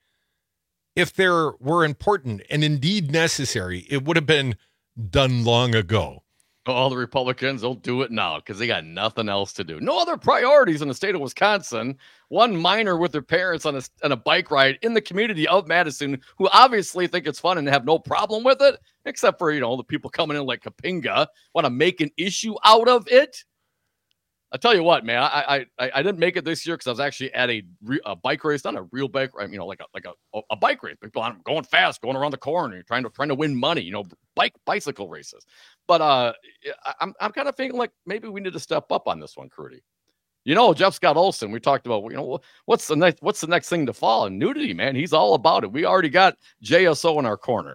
If there were important and indeed necessary, it would have been done long ago. All the Republicans don't do it now because they got nothing else to do. No other priorities in the state of Wisconsin. One minor with their parents on a, on a bike ride in the community of Madison who obviously think it's fun and have no problem with it, except for, you know, the people coming in like Kapinga want to make an issue out of it. I tell you what, man, I I I didn't make it this year because I was actually at a, re, a bike race, not a real bike, you know, like a like a, a bike race. People going fast, going around the corner, trying to trying to win money, you know, bike bicycle races. But uh, I'm I'm kind of thinking like maybe we need to step up on this one, Crudy. You know, Jeff Scott Olson, we talked about, you know, what's the next what's the next thing to fall? And nudity, man, he's all about it. We already got J S O in our corner.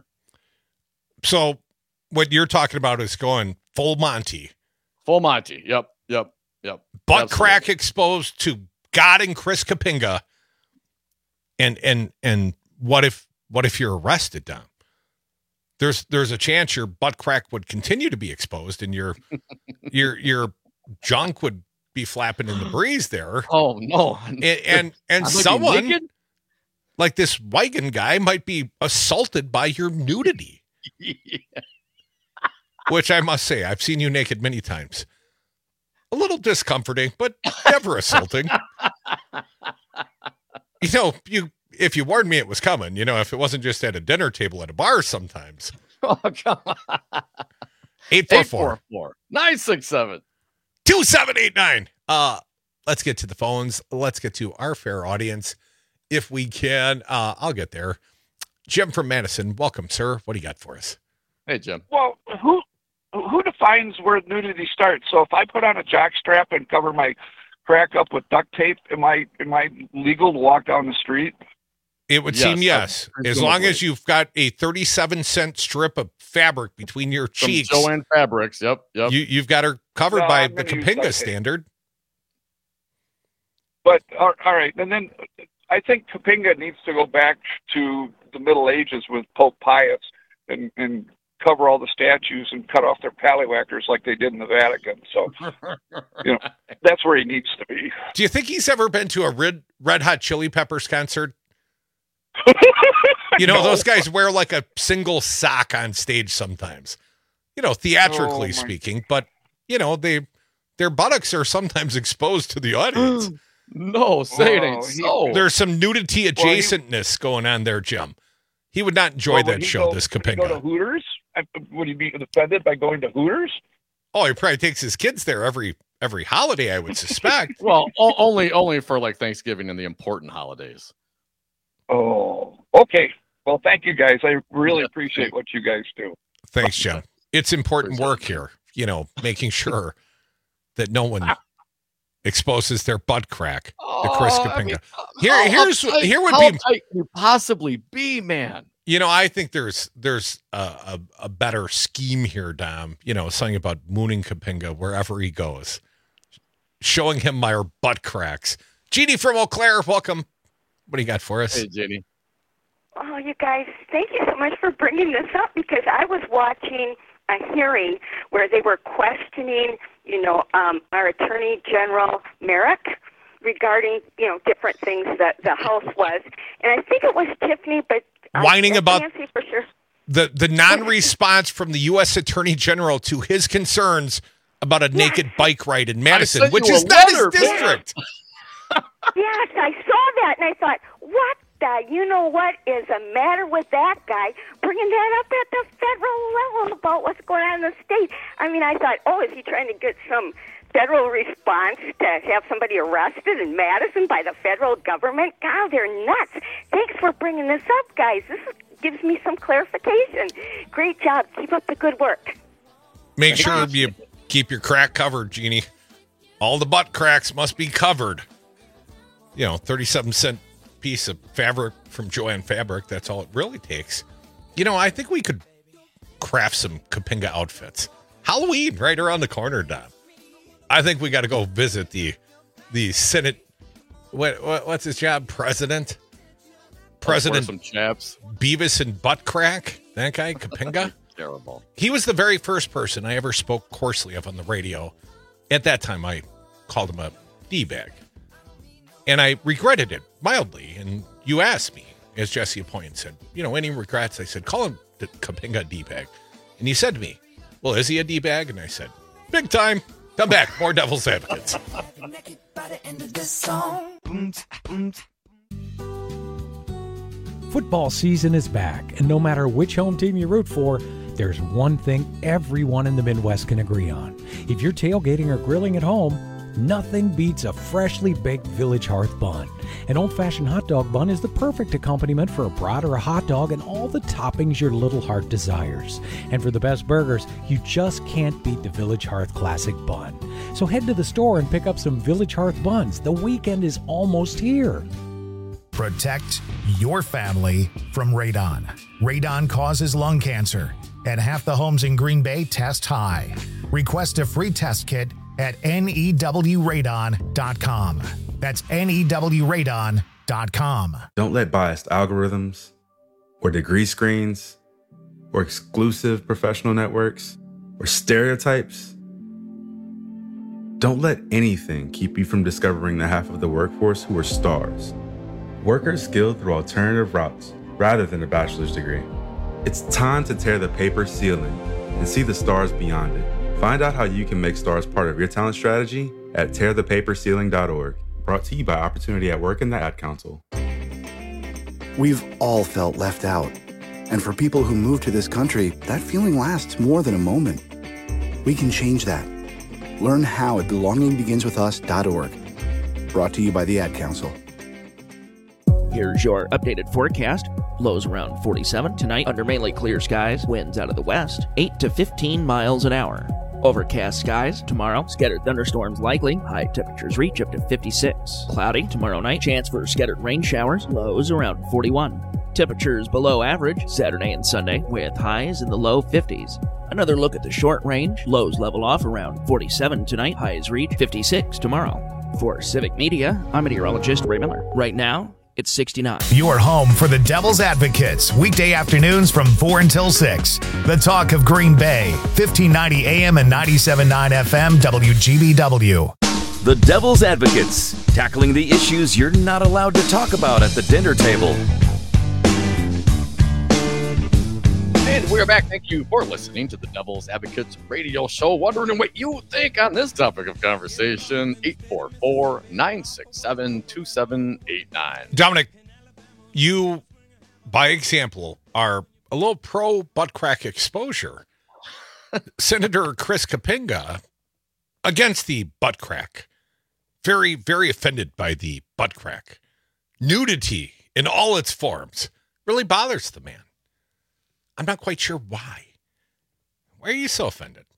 So what you're talking about is going full Monty. Full Monty. Yep. Yep. Yep. Butt Absolutely. crack exposed to God and Chris Kapinga. And and and what if what if you're arrested, Dom? There's there's a chance your butt crack would continue to be exposed and your your your junk would be flapping in the breeze there. Oh no. And and, and someone like this Wiegand guy might be assaulted by your nudity. Yeah. Which I must say, I've seen you naked many times. A little discomforting, but never assaulting. You know, you if you warned me it was coming, you know, if it wasn't just at a dinner table at a bar sometimes. Oh, come on. eight four four, nine six seven, two seven eight nine. Uh, let's get to the phones. Let's get to our fair audience. If we can, uh, I'll get there. Jim from Madison, welcome, sir. What do you got for us? Hey, Jim. Well, who who defines where nudity starts? So if I put on a jock strap and cover my crack up with duct tape, am I am I legal to walk down the street? It would Yes, seem yes, uh, as long as presumably. you've got a thirty-seven cent strip of fabric between your Some cheeks. Joanne Fabrics. Yep. Yep. You, you've got her covered No, by I'm the gonna use Kapinga duct tape. standard. But all all right, and then I think Kapinga needs to go back to the Middle Ages with Pope Pius and, and cover all the statues and cut off their pallywhackers like they did in the Vatican. So, you know, that's where he needs to be. Do you think he's ever been to a Red, Red Hot Chili Peppers concert? You know, No. those guys wear like a single sock on stage sometimes, you know, theatrically Oh, my- speaking, but, you know, they their buttocks are sometimes exposed to the audience. No, say it Oh, ain't he- so. There's some nudity Well, he- adjacentness going on there, Jim. He would not enjoy Well, would that he show, go- this would he go to Kapinga. Hooters? I- Would he be offended by going to Hooters? Oh, he probably takes his kids there every every holiday, I would suspect. Well, o- only only for like Thanksgiving and the important holidays. Oh, okay. Well, thank you guys. I really appreciate what you guys do. Thanks, Jim. It's important work here, you know, making sure that no one exposes their butt crack to Chris Oh, I Kapinga. mean, Here, how here's uptight- here would how be, uptight can you possibly be, man? you know, I think there's there's a, a, a better scheme here, Dom. You know, something about mooning Kapinga wherever he goes, showing him my butt cracks. Jeannie from Eau Claire, welcome. What do you got for us? Hey, Jeannie. Oh, you guys, thank you so much for bringing this up because I was watching a hearing where they were questioning, you know, um, our Attorney General Merrick regarding, you know, different things that the House was. And I think it was Tiffany, but I Whining can't about- fancy for sure. The the non-response from the U S Attorney General to his concerns about a naked bike ride in Madison, sent which you is a not his letter, man. district. Yes, I saw that, and I thought, what the, you know what is the matter with that guy bringing that up at the federal level about what's going on in the state? I mean, I thought, oh, is he trying to get some federal response to have somebody arrested in Madison by the federal government? God, they're nuts. Thanks for bringing this up, guys. This is, gives me some clarification. Great job. Keep up the good work. Make sure you keep your crack covered, Jeannie. All the butt cracks must be covered. You know, thirty-seven cent piece of fabric from Joanne Fabric. That's all it really takes. You know, I think we could craft some Kapinga outfits. Halloween right around the corner, Don. I think we got to go visit the the Senate. What, what what's his job? President. President. Some chaps. Beavis and Butt Crack. That guy, Kapinga. Terrible. He was the very first person I ever spoke coarsely of on the radio. At that time, I called him a D-bag. And I regretted it mildly. And you asked me, as Jesse Appoint said, you know, any regrets? I said, call him the Kapinga D-bag. And you said to me, well, is he a D-bag? And I said, big time. Come back. More Devil's Advocates. Football season is back, and no matter which home team you root for, there's one thing everyone in the Midwest can agree on. If you're tailgating or grilling at home, nothing beats a freshly baked Village Hearth bun. An old-fashioned hot dog bun is the perfect accompaniment for a brat or a hot dog and all the toppings your little heart desires. And for the best burgers, you just can't beat the Village Hearth Classic Bun. So head to the store and pick up some Village Hearth buns. The weekend is almost here. Protect your family from radon. Radon causes lung cancer, and half the homes in Green Bay test high. Request a free test kit at N E W radon dot com. That's N E W radon dot com. Don't let biased algorithms or degree screens or exclusive professional networks or stereotypes. Don't let anything keep you from discovering the half of the workforce who are stars. Workers skilled through alternative routes rather than a bachelor's degree. It's time to tear the paper ceiling and see the stars beyond it. Find out how you can make stars part of your talent strategy at tear the paper ceiling dot org. Brought to you by Opportunity at Work and the Ad Council. We've all felt left out. And for people who move to this country, that feeling lasts more than a moment. We can change that. Learn how at belonging begins with us dot org. Brought to you by the Ad Council. Here's your updated forecast. Lows around forty-seven tonight under mainly clear skies. Winds out of the west, eight to fifteen miles an hour. Overcast skies tomorrow. Scattered thunderstorms likely. High temperatures reach up to fifty-six. Cloudy tomorrow night. Chance for scattered rain showers. Lows around forty-one. Temperatures below average Saturday and Sunday with highs in the low fifties. Another look at the short range. Lows level off around forty-seven tonight. Highs reach fifty-six tomorrow. For Civic Media, I'm meteorologist Ray Miller. Right now, it's sixty-nine. Your home for the Devil's Advocates, weekday afternoons from four until six. The talk of Green Bay, fifteen ninety A M and ninety-seven point nine F M, W G B W. The Devil's Advocates, tackling the issues you're not allowed to talk about at the dinner table. And we're back. Thank you for listening to the Devil's Advocates radio show. Wondering what you think on this topic of conversation. eight four four, nine six seven, two seven eight nine. Dominic, you, by example, are a little pro butt crack exposure. Senator Chris Kapinga against the butt crack. Very, very offended by the butt crack. Nudity in all its forms really bothers the man. I'm not quite sure why. Why are you so offended?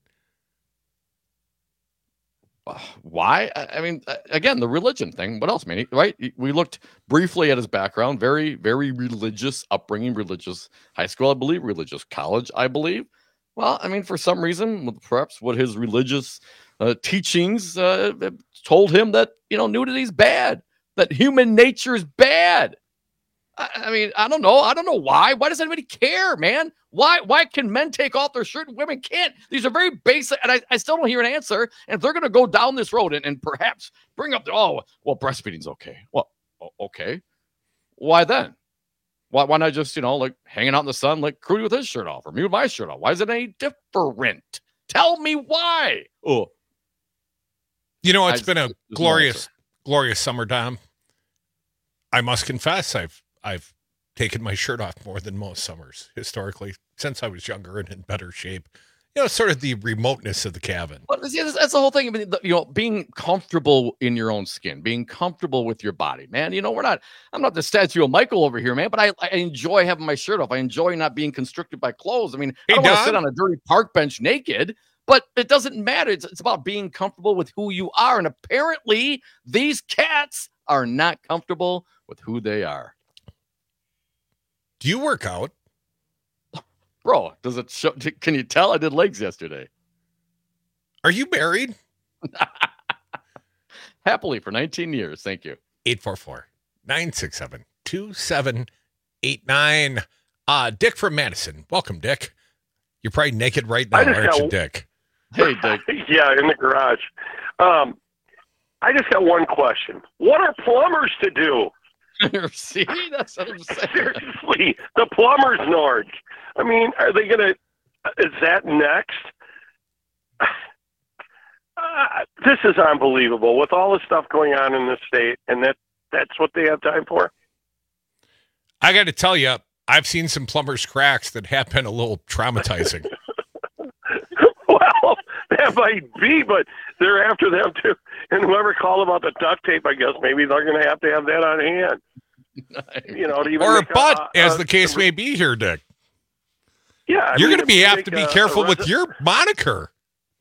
Why? I mean, again, the religion thing. What else, man? Right? We looked briefly at his background. Very, very religious upbringing, religious high school, I believe, religious college, I believe. Well, I mean, for some reason, perhaps what his religious uh, teachings uh, told him that, you know, nudity is bad, that human nature is bad. I mean, I don't know. I don't know why. Why does anybody care, man? Why Why can men take off their shirt and women can't? These are very basic, and I, I still don't hear an answer. And if they're going to go down this road and, and perhaps bring up, the, oh, well, breastfeeding's okay. Well, okay. Why then? Why, why not just, you know, like hanging out in the sun, like Crudy with his shirt off or me with my shirt off? Why is it any different? Tell me why. Oh, You know, it's I- been a there's no glorious, answer. glorious summer, Dom. I must confess, I've I've taken my shirt off more than most summers historically since I was younger and in better shape. You know, sort of the remoteness of the cabin. But see, that's, that's the whole thing. I mean, the- you know, being comfortable in your own skin, being comfortable with your body, man. You know, we're not, I'm not the statue of Michael over here, man, but I, I enjoy having my shirt off. I enjoy not being constricted by clothes. I mean, Hey, I don't want to Don? sit on a dirty park bench naked, but it doesn't matter. It's, it's about being comfortable with who you are. And apparently these cats are not comfortable with who they are. Do you work out? Bro, does it show? Can you tell I did legs yesterday? Are you married? Happily for nineteen years. Thank you. eight four four, nine six seven, two seven eight nine. Uh, Dick from Madison. Welcome, Dick. You're probably naked right now, I just aren't got- you, Dick? Hey, Dick. Yeah, in the garage. Um, I just got one question. What are plumbers to do? See, that's what I'm saying. Seriously, the plumbers, Nord. I mean, are they going to, is that next? Uh, this is unbelievable with all the stuff going on in this state, and that that's what they have time for. I got to tell you, I've seen some plumbers' cracks that have been a little traumatizing. Well, that might be, but they're after them too. And whoever called about the duct tape, I guess maybe they're going to have to have that on hand. You know, to even Or a make butt, a, as a- the case may be here, Dick. Yeah, I You're mean, going to if be you have make to be a- careful a with resi- your moniker.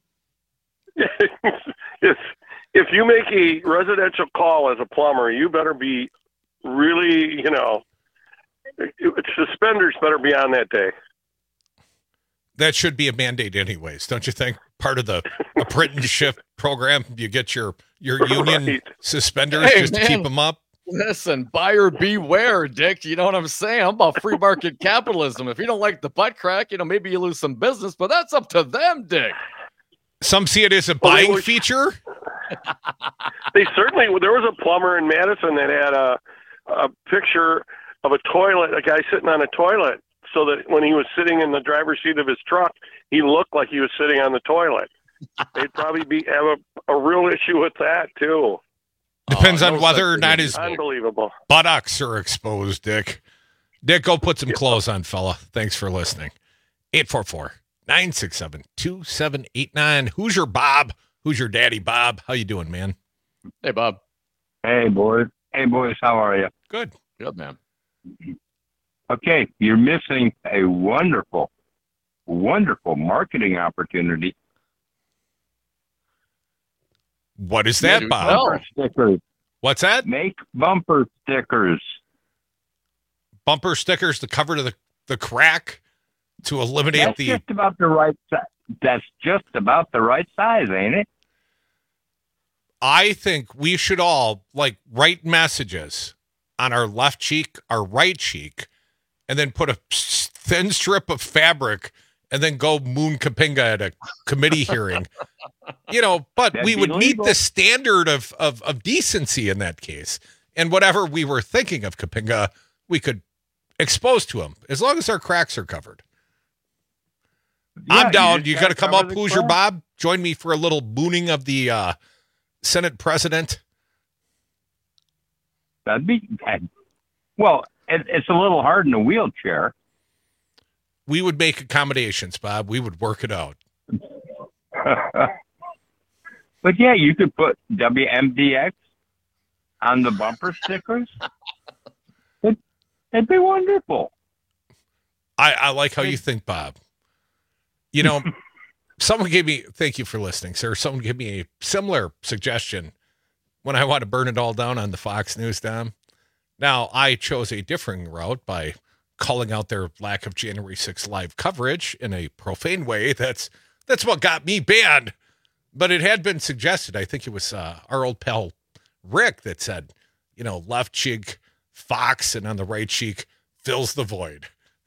if if you make a residential call as a plumber, you better be really, you know, suspenders better be on that day. That should be a mandate anyways, don't you think? Part of the apprenticeship program, you get your, your union Right. suspenders Hey, just to man. keep them up. Listen, buyer beware, Dick. You know what I'm saying? I'm about free market capitalism. If you don't like the butt crack, you know, maybe you lose some business, but that's up to them, Dick. Some see it as a Well, they buying were- feature. They certainly, there was a plumber in Madison that had a, a picture of a toilet, a guy sitting on a toilet, so that when he was sitting in the driver's seat of his truck, he looked like he was sitting on the toilet. They'd probably be have a, a real issue with that too. Depends Oh, on no whether such or thing not as his Unbelievable. buttocks are exposed, Dick. Dick, go put some clothes on, fella. Thanks for listening. eight four four, nine six seven, two seven eight nine. Who's your Bob? Who's your daddy, Bob? How you doing, man? Hey, Bob. Hey, boys. Hey, boys. How are you? Good. Good, man. Okay, you're missing a wonderful, wonderful marketing opportunity What is that, Make Bob? Bumper stickers. What's that? Make bumper stickers. Bumper stickers to cover to the, the crack to eliminate That's the. just about the right size. That's just about the right size, ain't it? I think we should all like write messages on our left cheek, our right cheek, and then put a thin strip of fabric and then go moon Kapinga at a committee hearing. You know, but That'd we be would meet legal. the standard of, of, of decency in that case. And whatever we were thinking of Kapinga, we could expose to him as long as our cracks are covered. Yeah, I'm you down. just You, gotta got to come cover up, the Hoosier crack. Bob. Join me for a little mooning of the uh, Senate president. That'd be well. It, it's a little hard in a wheelchair. We would make accommodations, Bob. We would work it out. But yeah, you could put W M D X on the bumper stickers. It, it'd be wonderful. I, I like how you think, Bob. You know, someone gave me, thank you for listening, sir. Someone gave me a similar suggestion when I want to burn it all down on the Fox News, Dom. Now, I chose a differing route by calling out their lack of January sixth live coverage in a profane way. That's that's what got me banned. But it had been suggested. I think it was uh, our old pal Rick that said, you know, left cheek Fox and on the right cheek fills the void.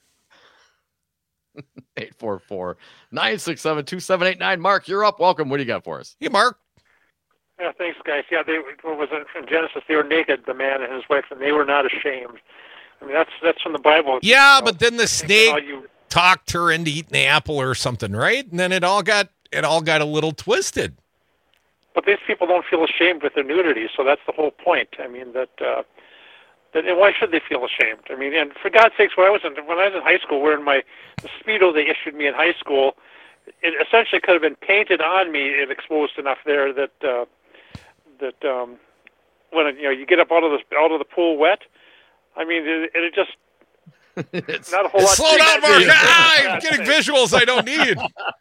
eight four four, nine six seven, two seven eight nine. Mark, you're up. Welcome. What do you got for us? Hey, Mark. Yeah, thanks, guys. Yeah, they what was it in Genesis? They were naked, the man and his wife, and they were not ashamed. I mean, that's that's from the Bible. Yeah, You know, but then the how snake you- talked her into eating the apple or something, right? And then it all got it all got a little twisted. But these people don't feel ashamed with their nudity, so that's the whole point. I mean that. Uh, that and why should they feel ashamed? I mean, and for God's sakes, when I was in when I was in high school, wearing my the Speedo they issued me in high school, it essentially could have been painted on me and exposed enough there that uh, that um, when you know you get up out of the out of the pool wet. I mean, it, it just it's, not a whole lot. Slow down, Mark. Ah, I'm getting visuals I don't need.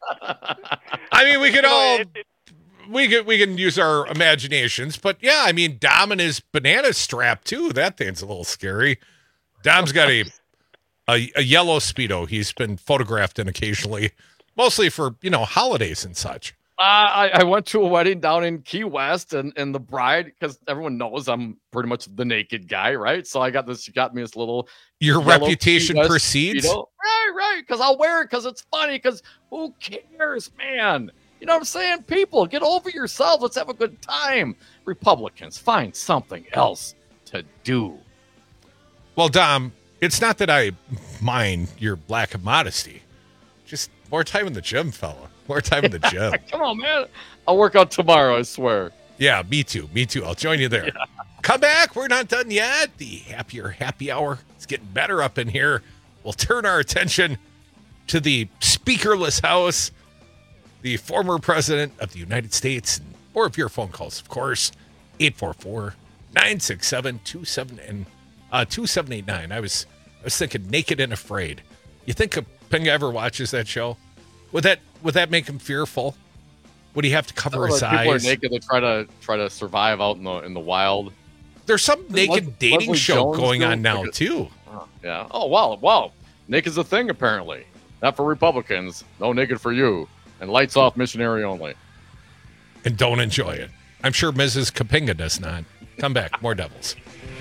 I mean, we could all we could we can use our imaginations, but yeah, I mean, Dom and his banana strap too. That thing's a little scary. Dom's got a a, a yellow Speedo. He's been photographed in occasionally, mostly for you know holidays and such. Uh, I, I went to a wedding down in Key West, and, and the bride, because everyone knows I'm pretty much the naked guy, right? So I got this. She got me this little. Your yellow reputation Key West precedes? Speedo. Right, right. Because I'll wear it because it's funny. Because who cares, man? You know what I'm saying? People, get over yourselves. Let's have a good time. Republicans, find something else to do. Well, Dom, it's not that I mind your lack of modesty. Just more time in the gym, fella. More time in the gym. Come on, man. I'll work out tomorrow, I swear. Yeah, me too. Me too. I'll join you there. Yeah. Come back. We're not done yet. The happier happy hour is getting better up in here. We'll turn our attention to the speakerless house, the former president of the United States, and more of your phone calls, of course. eight four four, nine six seven, two seven eight nine. I was I was thinking Naked and Afraid. You think Kapinga ever watches that show? Would that would that make him fearful? Would he have to cover his People eyes? are naked. They try to try to survive out in the in the wild. There's some Does naked Les- dating Leslie show Jones going do? on now Like a- too. Oh, yeah. Oh wow, wow. Naked's a thing apparently. Not for Republicans. No naked for you. And lights off missionary only. And don't enjoy it. I'm sure Missus Kapinga does not. Come back. More Devils.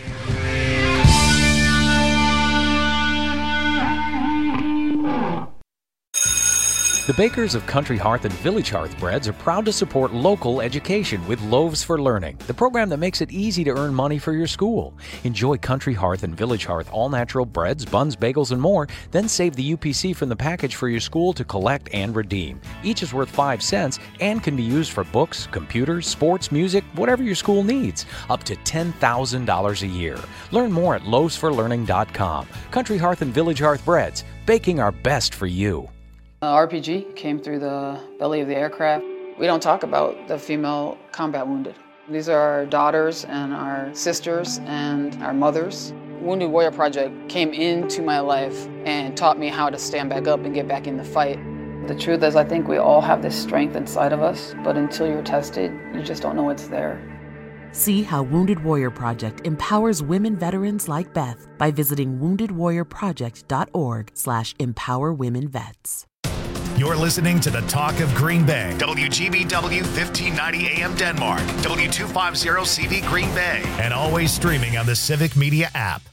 The bakers of Country Hearth and Village Hearth Breads are proud to support local education with Loaves for Learning, the program that makes it easy to earn money for your school. Enjoy Country Hearth and Village Hearth all-natural breads, buns, bagels, and more, then save the U P C from the package for your school to collect and redeem. Each is worth five cents and can be used for books, computers, sports, music, whatever your school needs, up to ten thousand dollars a year. Learn more at loaves for learning dot com. Country Hearth and Village Hearth Breads, baking our best for you. Uh, R P G came through the belly of the aircraft. We don't talk about the female combat wounded. These are our daughters and our sisters and our mothers. Wounded Warrior Project came into my life and taught me how to stand back up and get back in the fight. The truth is, I think we all have this strength inside of us, but until you're tested, you just don't know it's there. See how Wounded Warrior Project empowers women veterans like Beth by visiting wounded warrior project dot org slash empower women vets. You're listening to the Talk of Green Bay. W G B W fifteen ninety A M Denmark. W two fifty C V Green Bay. And always streaming on the Civic Media app.